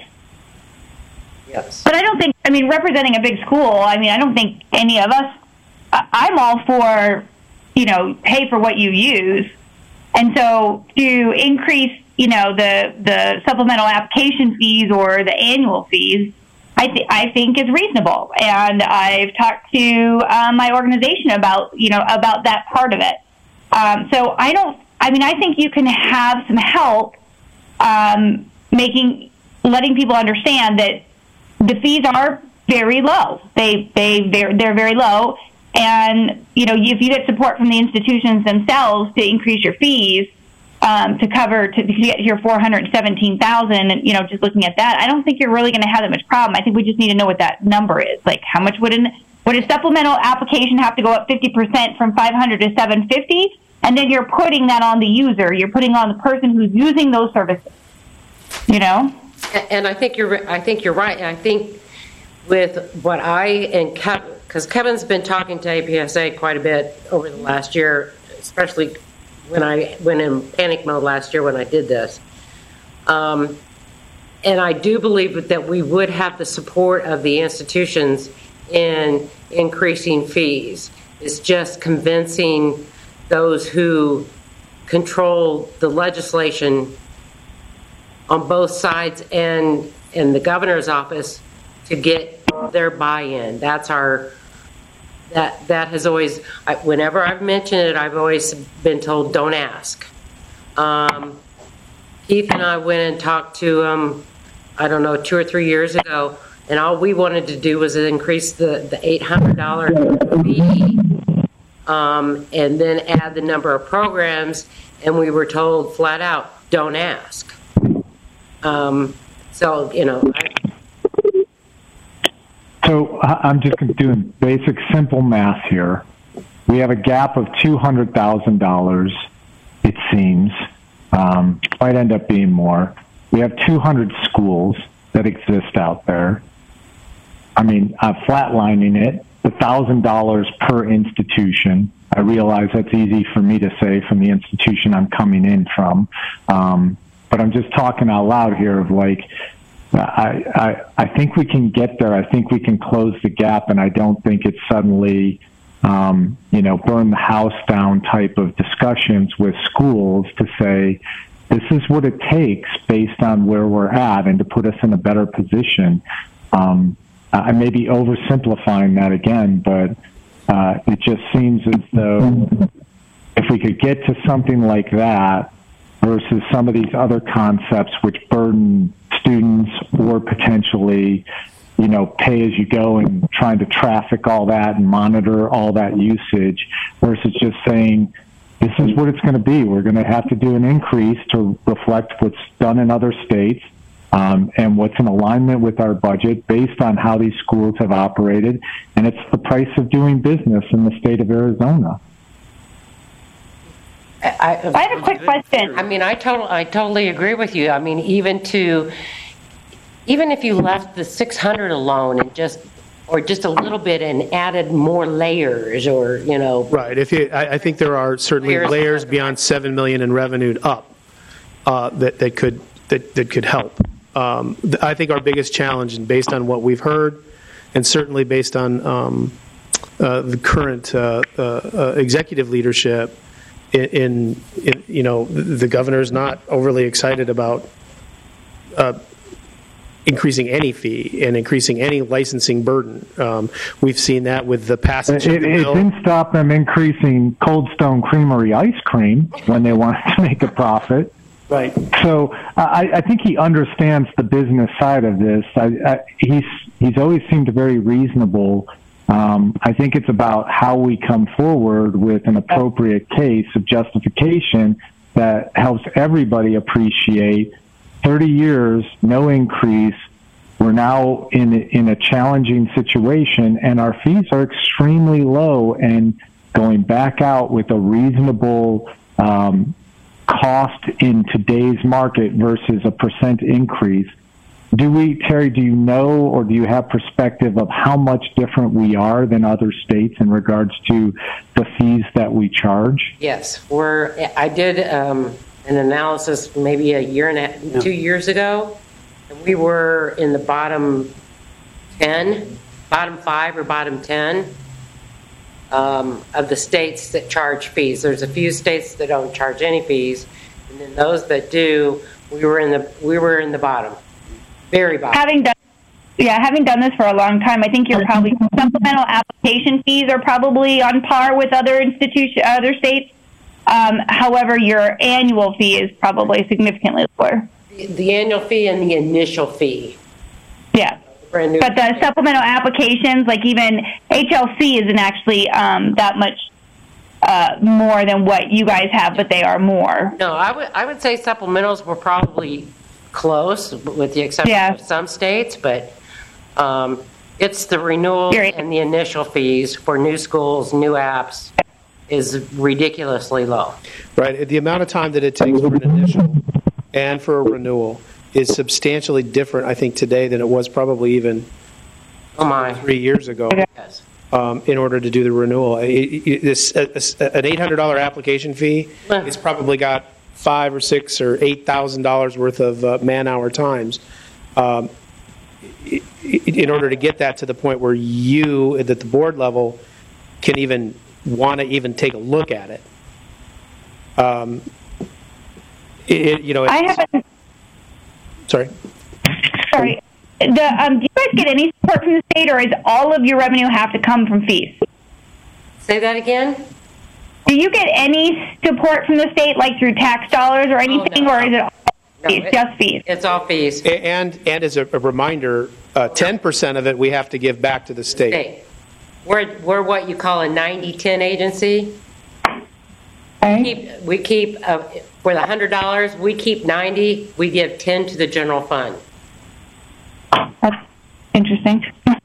Yes. But I don't think, I mean, representing a big school, I mean, I don't think any of us, I- I'm all for, you know, pay for what you use. And so to increase, you know, the, the supplemental application fees or the annual fees, I, th- I think is reasonable. And I've talked to um, my organization about, you know, about that part of it. Um, so I don't, I mean, I think you can have some help um, making, letting people understand that the fees are very low. They, they, they're, they're very low. And, you know, if you get support from the institutions themselves to increase your fees um, to cover, to, to get your four hundred seventeen thousand, and, you know, just looking at that, I don't think you're really going to have that much problem. I think we just need to know what that number is. Like, how much would an, would a supplemental application have to go up fifty percent from five hundred to seven fifty? And then you're putting that on the user. You're putting on the person who's using those services, you know? And I think you're, I think you're right. I think with what I and Kevin, because Kevin's been talking to A P S A quite a bit over the last year, especially when I went in panic mode last year when I did this. Um, and I do believe that we would have the support of the institutions in increasing fees. It's just convincing those who control the legislation on both sides and in the governor's office to get their buy-in. That's our, that that has always, I, whenever I've mentioned it, I've always been told, don't ask. Um, Keith and I went and talked to, um, I don't know, two or three years ago, and all we wanted to do was increase the, the eight hundred dollars fee, um, and then add the number of programs, and we were told flat out, don't ask. Um, so, you know, I, So I'm just doing basic, simple math here. We have a gap of two hundred thousand dollars, it seems. Um, might end up being more. We have two hundred schools that exist out there. I mean, uh, flatlining it, one thousand dollars per institution. I realize that's easy for me to say from the institution I'm coming in from. Um, but I'm just talking out loud here of like, I, I, I think we can get there. I think we can close the gap, and I don't think it's suddenly, um, you know, burn the house down type of discussions with schools to say, this is what it takes based on where we're at and to put us in a better position. Um, I may be oversimplifying that again, but uh, it just seems as though if we could get to something like that versus some of these other concepts which burden students or potentially, you know, pay as you go and trying to traffic all that and monitor all that usage versus just saying, this is what it's going to be. We're going to have to do an increase to reflect what's done in other states um, and what's in alignment with our budget based on how these schools have operated. And it's the price of doing business in the state of Arizona. I, I have a quick question. I mean, I totally, I totally agree with you. I mean, even to, even if you left the six hundred alone and just, or just a little bit and added more layers, or you know. Right. If you, I, I think there are certainly layers, layers beyond seven million in revenue up uh, that that could that that could help. Um, I think our biggest challenge, and based on what we've heard, and certainly based on um, uh, the current uh, uh, uh, executive leadership. In, in, you know, the governor's not overly excited about uh, increasing any fee and increasing any licensing burden. Um, we've seen that with the passage it, of the it bill. It didn't stop them increasing Cold Stone Creamery ice cream when they wanted to make a profit. Right. So I, I think he understands the business side of this. I, I, he's he's always seemed very reasonable. Um, I think it's about how we come forward with an appropriate case of justification that helps everybody appreciate thirty years, no increase. We're now in, in a challenging situation, and our fees are extremely low, and going back out with a reasonable um, cost in today's market versus a percent increase. Do we, Terry, do you know or do you have perspective of how much different we are than other states in regards to the fees that we charge? Yes, we're, I did um, an analysis maybe a year and a, Yeah. two years ago, and we were in the bottom ten, bottom five or bottom ten um, of the states that charge fees. There's a few states that don't charge any fees, and then those that do, we were in the we were in the bottom. Very bad. Having done, yeah, having done this for a long time, I think you're probably supplemental application fees are probably on par with other institution, other states. Um, however, your annual fee is probably significantly lower. The, the annual fee and the initial fee. Yeah, Brand new. but the supplemental applications, like even H L C, isn't actually um, that much uh, more than what you guys have, but they are more. No, I would I would say supplementals were probably close, with the exception Yeah. of some states, but um, it's the renewal You're- and the initial fees for new schools, new apps is ridiculously low. Right. The amount of time that it takes for an initial and for a renewal is substantially different, I think, today than it was probably even Oh my. three years ago. Yes. Um, in order to do the renewal, it, it, this, a, a, an eight hundred dollars application fee, it's probably got five or six or eight thousand dollars worth of uh, man-hour times. Um, in order to get that to the point where you, at the board level, can even want to even take a look at it. Um, it you know, it's, I haven't. Sorry. Sorry. The, um, do you guys get any support from the state, or is all of your revenue have to come from fees? Say that again? Do you get any support from the state, like through tax dollars or anything, no. or is it all No, fees, it- just fees? It's all fees. And and as a, a reminder, uh, ten percent of it we have to give back to the state. Hey, we're, we're what you call a ninety ten agency. Okay. Keep, we keep, uh, for the one hundred dollars, we keep ninety, we give ten to the general fund. That's interesting.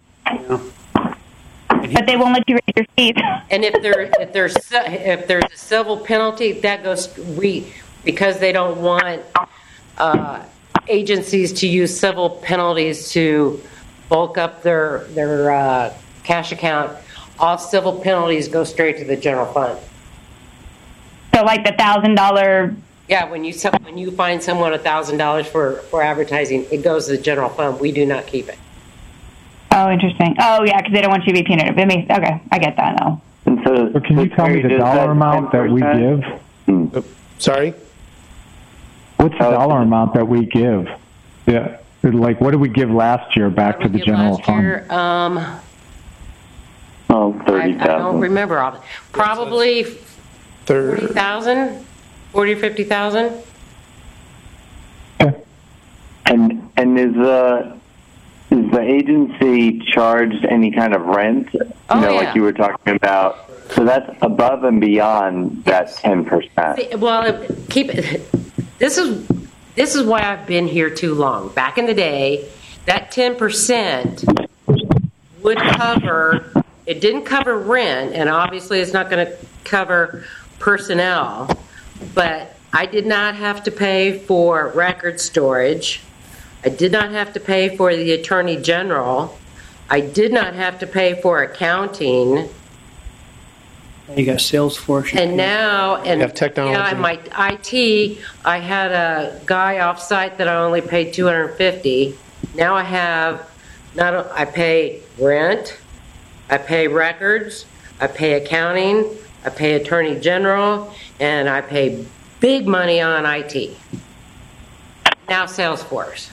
But they won't let you raise your fees. And if there, if there's, if there's a civil penalty, that goes, we, because they don't want uh, agencies to use civil penalties to bulk up their, their uh, cash account, all civil penalties go straight to the general fund. So like the thousand dollar. Yeah, when you when you find someone a thousand dollars for for advertising, it goes to the general fund. We do not keep it. Oh, interesting. Oh, yeah, because they don't want you to be punitive. It makes, okay, I get that now. And so, So can you tell me the dollar amount that we give? Hmm. Sorry? What's the Uh, dollar amount that we give? Yeah, like what did we give last year back to What the did we give general last fund? year? Um, Oh, I, thirty I don't thousand. remember. all- Probably Third. forty thousand, forty or fifty thousand. Okay. And and is the is the agency charged any kind of rent? You Oh, know, yeah. like you were talking about. So that's above and beyond that ten percent. Well, keep it. This is this is why I've been here too long. Back in the day, that ten percent would cover. It didn't cover rent, and obviously it's not going to cover personnel. But I did not have to pay for record storage. I did not have to pay for the Attorney General. I did not have to pay for accounting. You got Salesforce. And now, and You have technology. yeah, and my I T, I had a guy off-site that I only paid two hundred fifty. Now I have, not a- I pay rent, I pay records, I pay accounting, I pay Attorney General, and I pay big money on I T. Now Salesforce.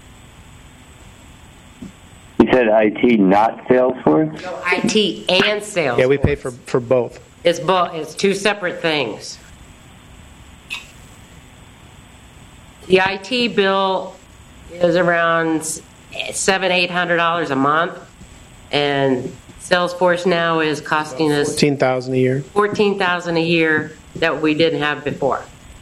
You said I T, not Salesforce? No, I T and Salesforce. Yeah, we pay for, for both. It's both. It's two separate things. The I T bill is around seven, eight hundred dollars a month, and Salesforce now is costing us Fourteen thousand a year. fourteen thousand a year that we didn't have before.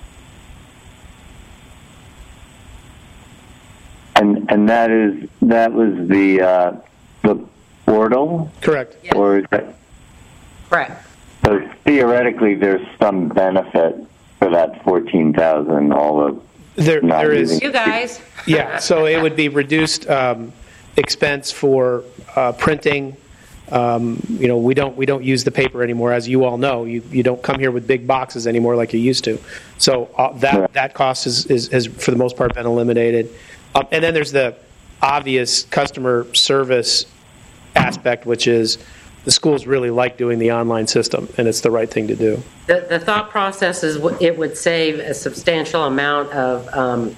And and that is that was the uh, the portal, Correct. Yes. or is that, Correct. so theoretically there's some benefit for that fourteen thousand. All of There, Not there is. using- You guys. Yeah, so it would be reduced um, expense for uh, printing. Um, you know, we don't we don't use the paper anymore, as you all know. You you don't come here with big boxes anymore like you used to. So uh, that Right. that cost is, is has for the most part been eliminated. Um, and then there's the obvious customer service aspect, which is the schools really like doing the online system, and it's the right thing to do. The, the thought process is w- it would save a substantial amount of, um,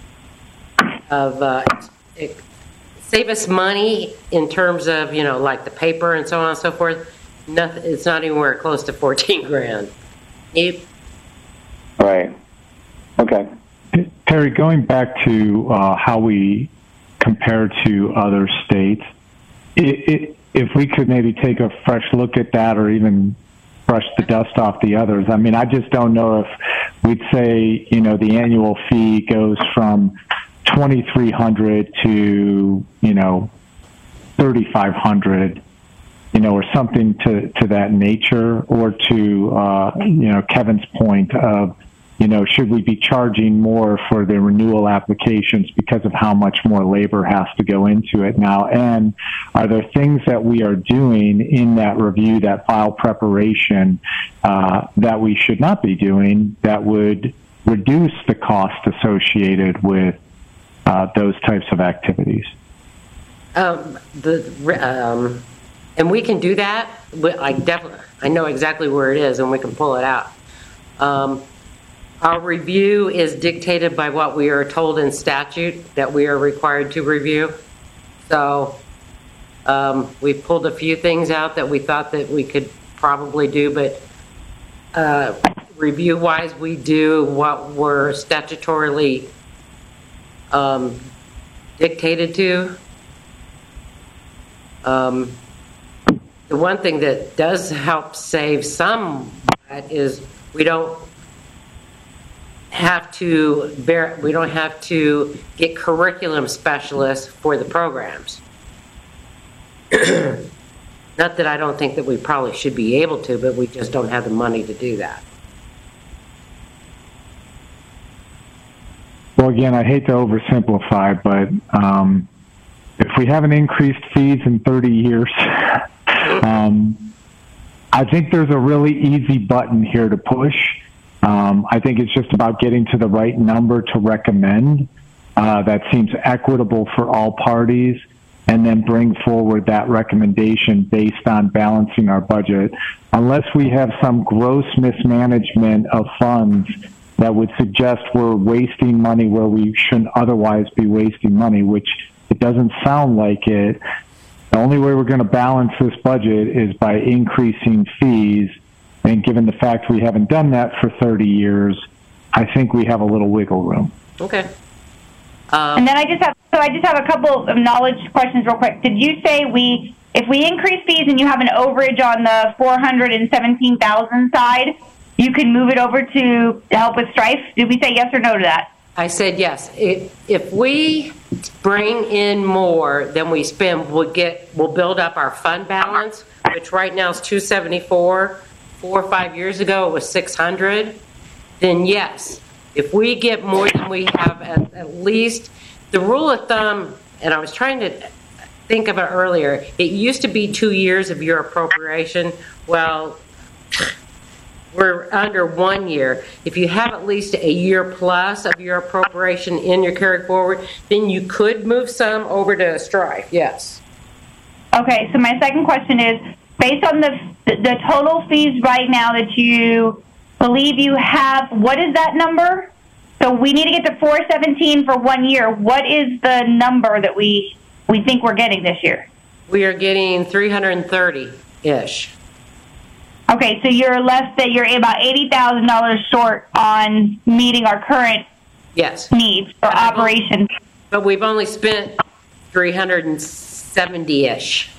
of uh, it, save us money in terms of, you know, like the paper and so on and so forth. Nothing, it's not anywhere close to fourteen grand. You, right. Okay. Terry, going back to uh, how we compare to other states, it, it, if we could maybe take a fresh look at that, or even brush the dust off the others. I mean, I just don't know if we'd say, you know, the annual fee goes from twenty-three hundred to, you know, thirty-five hundred, you know, or something to, to that nature, or to, uh, you know, Kevin's point of, you know, should we be charging more for the renewal applications because of how much more labor has to go into it now? And are there things that we are doing in that review, that file preparation, uh, that we should not be doing that would reduce the cost associated with uh, those types of activities? um, the, um, and we can do that. We- I definitely, I know exactly where it is, and we can pull it out. Um, Our review is dictated by what we are told in statute that we are required to review. So um, we pulled a few things out that we thought that we could probably do, but uh, review-wise, we do what we're statutorily um, dictated to. Um, the one thing that does help save some is we don't have to bear, we don't have to get curriculum specialists for the programs. Not that I don't think that we probably should be able to, but we just don't have the money to do that. Well, again, I hate to oversimplify, but um, if we haven't increased fees in thirty years, um, I think there's a really easy button here to push. Um, I think it's just about getting to the right number to recommend uh, that seems equitable for all parties, and then bring forward that recommendation based on balancing our budget. Unless we have some gross mismanagement of funds that would suggest we're wasting money where we shouldn't otherwise be wasting money, which it doesn't sound like it. The only way we're going to balance this budget is by increasing fees, and given the fact we haven't done that for thirty years, I think we have a little wiggle room. Okay. Um, And then I just have, so I just have a couple of knowledge questions real quick. Did you say we, if we increase fees and you have an overage on the four hundred seventeen thousand side, you can move it over to help with strife? Did we say yes or no to that? I said yes. If, if we bring in more than we spend, we'll get, we'll build up our fund balance, which right now is two seventy-four. Four or five years ago, it was six hundred. Then yes, if we get more than we have, at, at least the rule of thumb, and I was trying to think of it earlier, it used to be two years of your appropriation. Well, we're under one year. If you have at least a year plus of your appropriation in your carry forward, then you could move some over to strife, yes. Okay, so my second question is, based on the the total fees right now that you believe you have, what is that number? So we need to get to four seventeen for one year. What is the number that we we think we're getting this year? We are getting three hundred thirty-ish. Okay, so you're less than, you're about eighty thousand dollars short on meeting our current Yes. needs for operations. But we've only spent three hundred seventy-ish.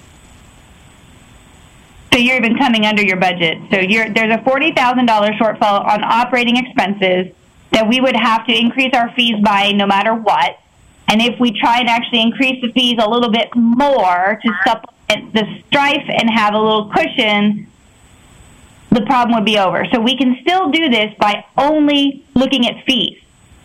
So you're even coming under your budget. So you're, there's a forty thousand dollars shortfall on operating expenses that we would have to increase our fees by no matter what. And if we try and actually increase the fees a little bit more to supplement the strife and have a little cushion, the problem would be over. So we can still do this by only looking at fees.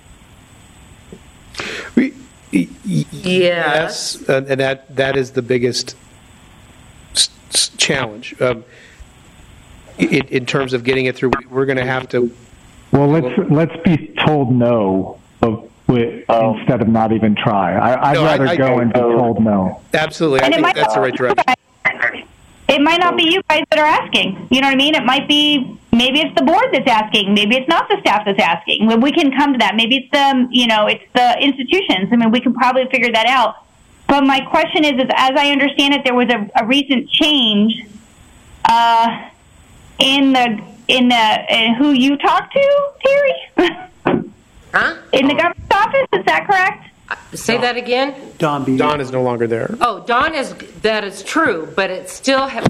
We, y- y- Yes. yes, and and that that is the biggest s- s- challenge um, in, in terms of getting it through. We're going to have to. Well, let's let's be told no of, with, Oh. instead of not even try. I, I'd No, I- rather I- go and be told no. Absolutely, I And it think might that's the right direction. It might not be you guys that are asking. You know what I mean? It might be, maybe it's the board that's asking. Maybe it's not the staff that's asking. Well, we can come to that. Maybe it's the, you know, it's the institutions. I mean, we can probably figure that out. But my question is, is as I understand it, there was a, a recent change uh, in the, in the, in who you talked to, Terry? Huh? In the governor's office, is that correct? Say that again? Don B. Don is no longer there. Oh, Don is, that is true, but it still ha-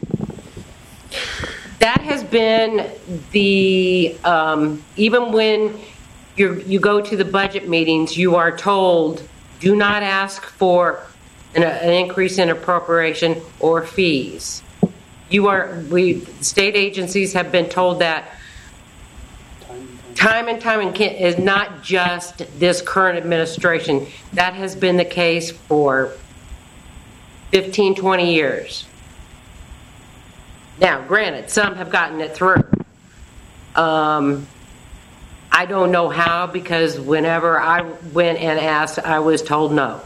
that has been the, um, even when you you go to the budget meetings, you are told, do not ask for an, an increase in appropriation or fees. You are, we, state agencies have been told that time and time again, is not just this current administration. That has been the case for fifteen, twenty years. Now, granted, some have gotten it through. Um, I don't know how, because whenever I went and asked, I was told no.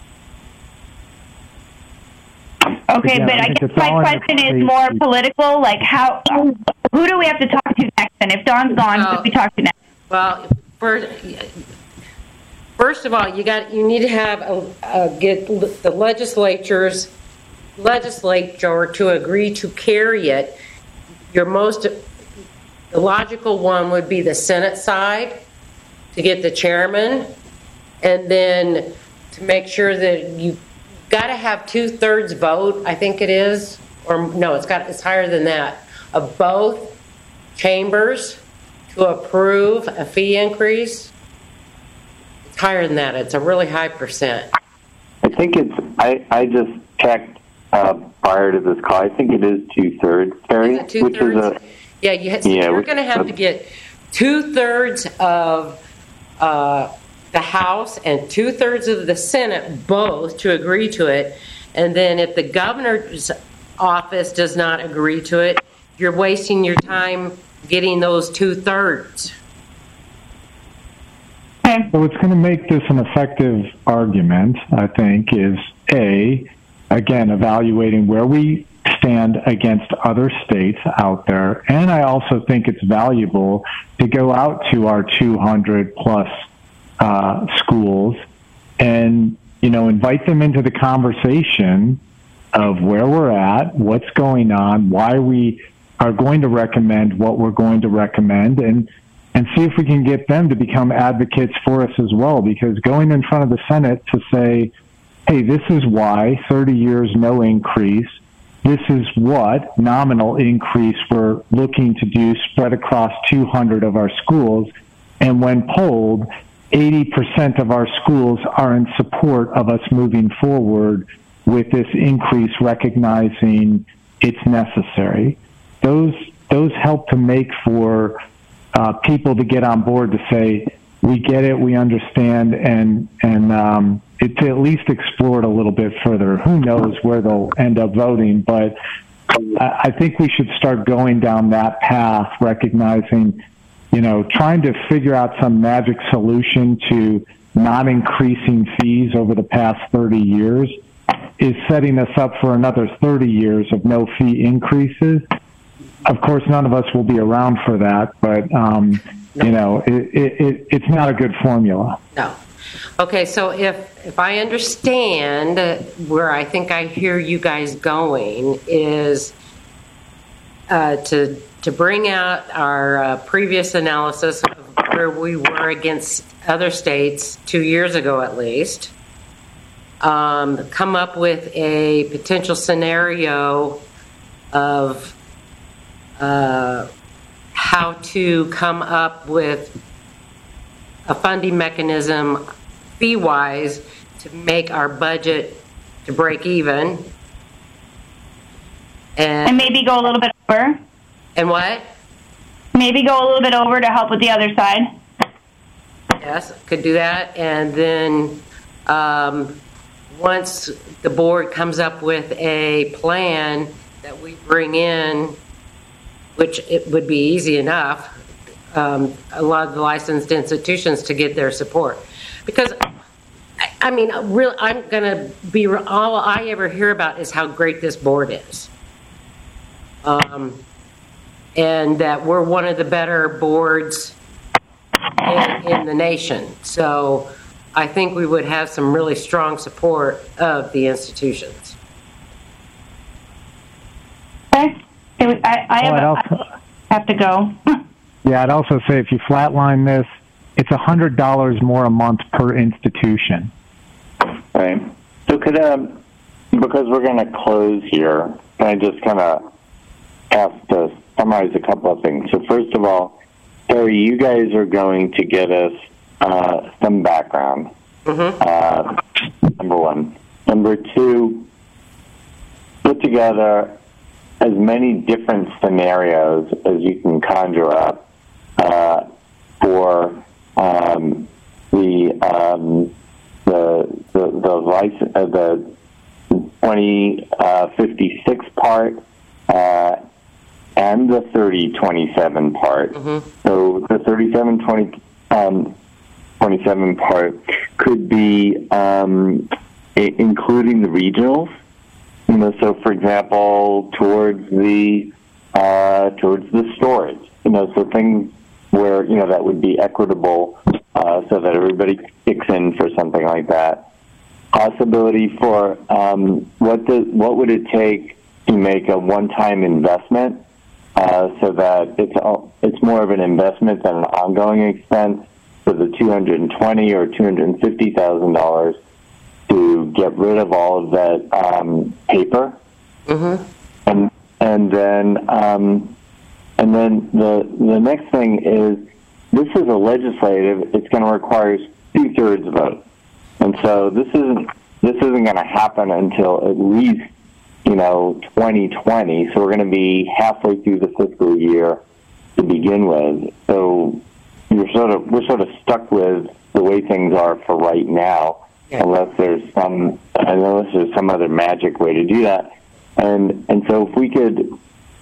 Okay, Again, but I I think guess it's my all in question the is more space. political. Like, how? Who do we have to talk to next? And if Don's gone, who do we talk to next? Well, first, first of all, you got you need to have a, a, get the legislatures legislature to agree to carry it. Your most the logical one would be the Senate side to get the chairman, and then to make sure that you got to have two thirds vote. I think it is, or no, it's got it's higher than that, of both chambers to approve a fee increase. It's higher than that. It's a really high percent. I think it's, I, I just checked uh, prior to this call. I think it is two-thirds, Terry, Is it which is two-thirds? a, Yeah, you ha- so Yeah, you're we- going to have to get two-thirds of uh, the House and two-thirds of the Senate both to agree to it. And then if the governor's office does not agree to it, you're wasting your time getting those two-thirds. Okay. So what's going to make this an effective argument, I think, is A, again, evaluating where we stand against other states out there. And I also think it's valuable to go out to our two hundred plus uh, schools and, you know, invite them into the conversation of where we're at, what's going on, why we are going to recommend what we're going to recommend, and and see if we can get them to become advocates for us as well. Because going in front of the Senate to say, hey, this is why thirty years, no increase, this is what nominal increase we're looking to do spread across two hundred of our schools, and when polled, eighty percent of our schools are in support of us moving forward with this increase, recognizing it's necessary. Those those help to make for uh, people to get on board to say, we get it, we understand, and and um, it, to at least explore it a little bit further. Who knows where they'll end up voting, but I, I think we should start going down that path, recognizing, you know, trying to figure out some magic solution to not increasing fees over the past thirty years is setting us up for another thirty years of no fee increases. Of course, none of us will be around for that, but, um, no. you know, it, it, it, it's not a good formula. No. Okay, so if, if I understand where I think I hear you guys going is uh, to, to bring out our uh, previous analysis of where we were against other states two years ago at least, um, come up with a potential scenario of uh, how to come up with a funding mechanism fee-wise to make our budget to break even. And, and maybe go a little bit over. And what? Maybe go a little bit over to help with the other side. Yes, could do that. And then um, once the board comes up with a plan that we bring in, which it would be easy enough, um, a lot of the licensed institutions to get their support. Because, I, I mean, real, I'm going to be, all I ever hear about is how great this board is. Um, and that we're one of the better boards in, in the nation. So I think we would have some really strong support of the institutions. Okay. It was, I, I, have, well, a, also, I have to go. Yeah, I'd also say if you flatline this, it's one hundred dollars more a month per institution. Right. So could, um, because we're going to close here, can I just kind of ask to summarize a couple of things? So first of all, Terry, you guys are going to get us uh, some background, mm-hmm. uh, number one. Number two, put together as many different scenarios as you can conjure up uh, for um, the, um, the the the license, uh, the twenty fifty-six part uh, and the thirty twenty-seven part. Mm-hmm. So the thirty-seven twenty um, twenty-seven part could be um, I- including the regionals. You know, so for example, towards the uh, towards the storage, you know, so things where you know that would be equitable, uh, so that everybody kicks in for something like that. Possibility for um, what the what would it take to make a one-time investment, uh, so that it's it's more of an investment than an ongoing expense for the two hundred and twenty or two hundred and fifty thousand dollars. To get rid of all of that um, paper, mm-hmm. and and then um, and then the the next thing is this is a legislative. It's going to require two thirds vote, and so this isn't this isn't going to happen until at least you know twenty twenty. So we're going to be halfway through the fiscal year to begin with. So you're sort of we're sort of stuck with the way things are for right now. Yeah. Unless there's some, unless there's some other magic way to do that, and and so if we could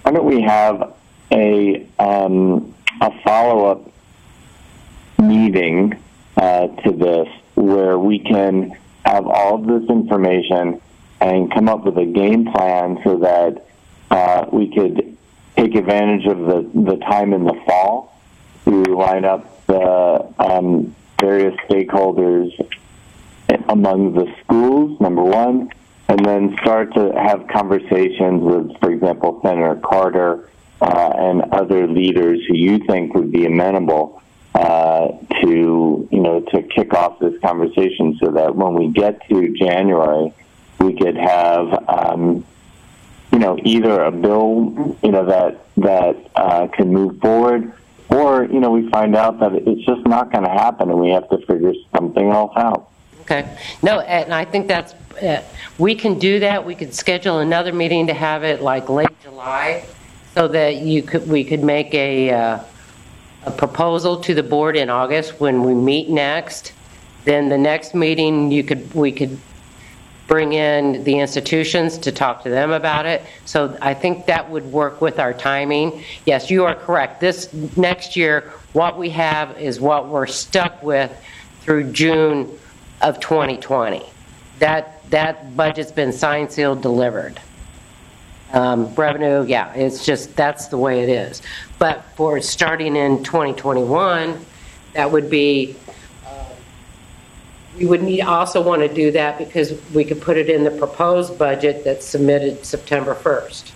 why don't we have a um, a follow-up meeting uh, to this where we can have all of this information and come up with a game plan so that uh, we could take advantage of the, the time in the fall to line up the um, various stakeholders among the schools, number one, and then start to have conversations with, for example, Senator Carter uh, and other leaders who you think would be amenable uh, to, you know, to kick off this conversation so that when we get to January, we could have, um, you know, either a bill, you know, that that uh, can move forward, or, you know, we find out that it's just not going to happen and we have to figure something else out. Okay. No, and I think that's, uh, we can do that. We could schedule another meeting to have it like late July so that you could, we could make a, uh, a proposal to the board in August when we meet next. Then the next meeting, you could, we could bring in the institutions to talk to them about it. So I think that would work with our timing. Yes, you are correct. This next year, what we have is what we're stuck with through June of twenty twenty. That that budget's been signed, sealed, delivered. Um, revenue, yeah, it's just, that's the way it is. But for starting in twenty twenty-one, that would be, we would need also want to do that because we could put it in the proposed budget that's submitted September first.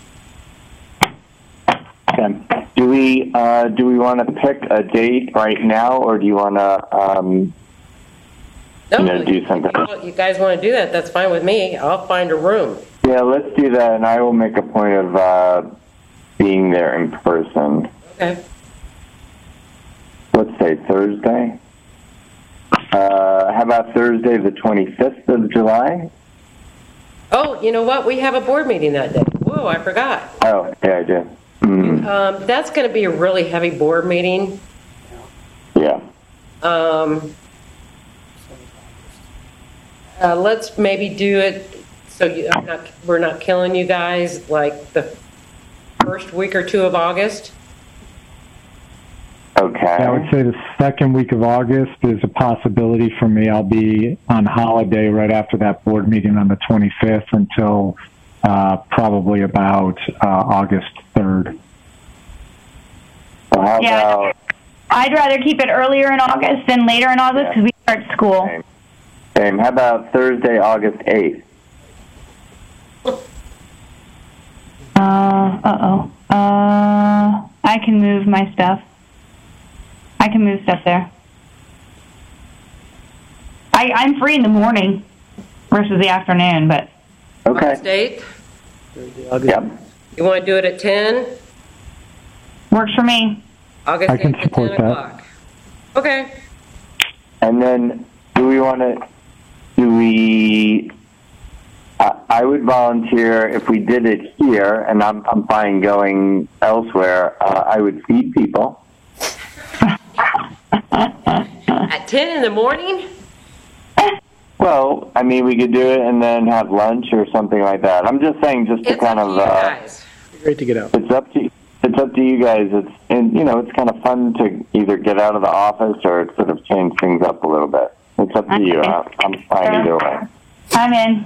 Okay. Do we uh, do we want to pick a date right now, or do you want to um, no, you know, do something? You guys want to do that? That's fine with me. I'll find a room. Yeah, let's do that, and I will make a point of uh, being there in person. Okay. Let's say Thursday. Uh, how about Thursday, the twenty-fifth of July? Oh, you know what? We have a board meeting that day. Whoa, I forgot. Oh, yeah, I did. Mm. Um, that's going to be a really heavy board meeting. Yeah. Um, uh, let's maybe do it so you, I'm not, we're not killing you guys like the first week or two of August. Okay. I would say the second week of August is a possibility for me. I'll be on holiday right after that board meeting on the twenty-fifth until uh, probably about uh, August third. Well, how Yeah. about, I'd rather keep it earlier in August than later in August because we start school. same. Same. How about Thursday, August eighth? Uh, uh-oh. Uh, I can move my stuff. I can move stuff there. I, I'm free in the morning versus the afternoon, but... Okay. August eighth? Thursday, August. Yep. You want to do it at ten? Works for me. August I can eighth support at ten that. o'clock. Okay. And then, do we want to, do we, I, I would volunteer if we did it here, and I'm, I'm fine going elsewhere, uh, I would feed people. At ten in the morning? Well, I mean, we could do it and then have lunch or something like that. I'm just saying, just to It's kind up of, to you uh, guys. Great to get out. it's up to it's up to you guys. It's and you know, it's kind of fun to either get out of the office or sort of change things up a little bit. It's up to you. I, I'm fine either way. I'm in.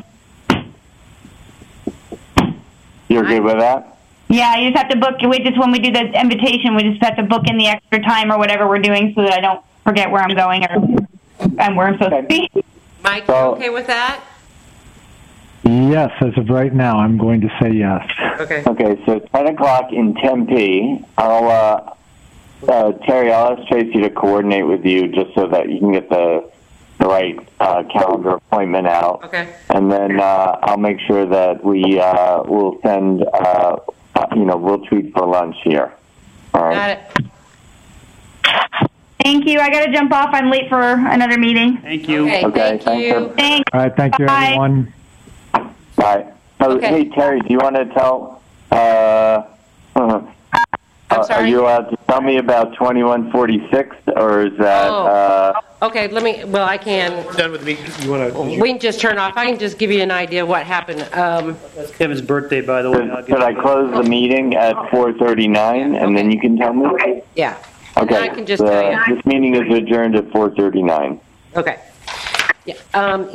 You're good with that? Yeah, you just have to book, we just, when we do the invitation, we just have to book in the extra time or whatever we're doing so that I don't forget where I'm going or and where I'm supposed to be. Mike, you So- okay with that? Yes, as of right now, I'm going to say yes. Okay. Okay, so ten o'clock in Tempe. I'll, uh, uh, Terry, I'll ask Tracy to coordinate with you just so that you can get the, the right uh, calendar appointment out. Okay. And then uh, I'll make sure that we uh, will send, uh, uh, you know, we'll tweet for lunch here. All right. Got it. Thank you. I got to jump off. I'm late for another meeting. Thank you. Okay, Okay, thank thanks, you. everyone. Thanks. All right, thank you, Bye. everyone. Bye. Oh, Okay. Hey, Terry, do you want to tell, uh, uh, I'm are sorry? you allowed to tell me about twenty-one forty-six, or is that, Oh. uh, okay, let me, well, I can, We're done with the meeting. You want to? we can just turn off. I can just give you an idea of what happened. Um, That's Kevin's birthday, by the way. I'll Could, give could I you- close the meeting at four thirty-nine, and then you can tell me? Yeah. And Okay. I can just the- tell you. This meeting is adjourned at four thirty-nine. Okay. Yeah. Um,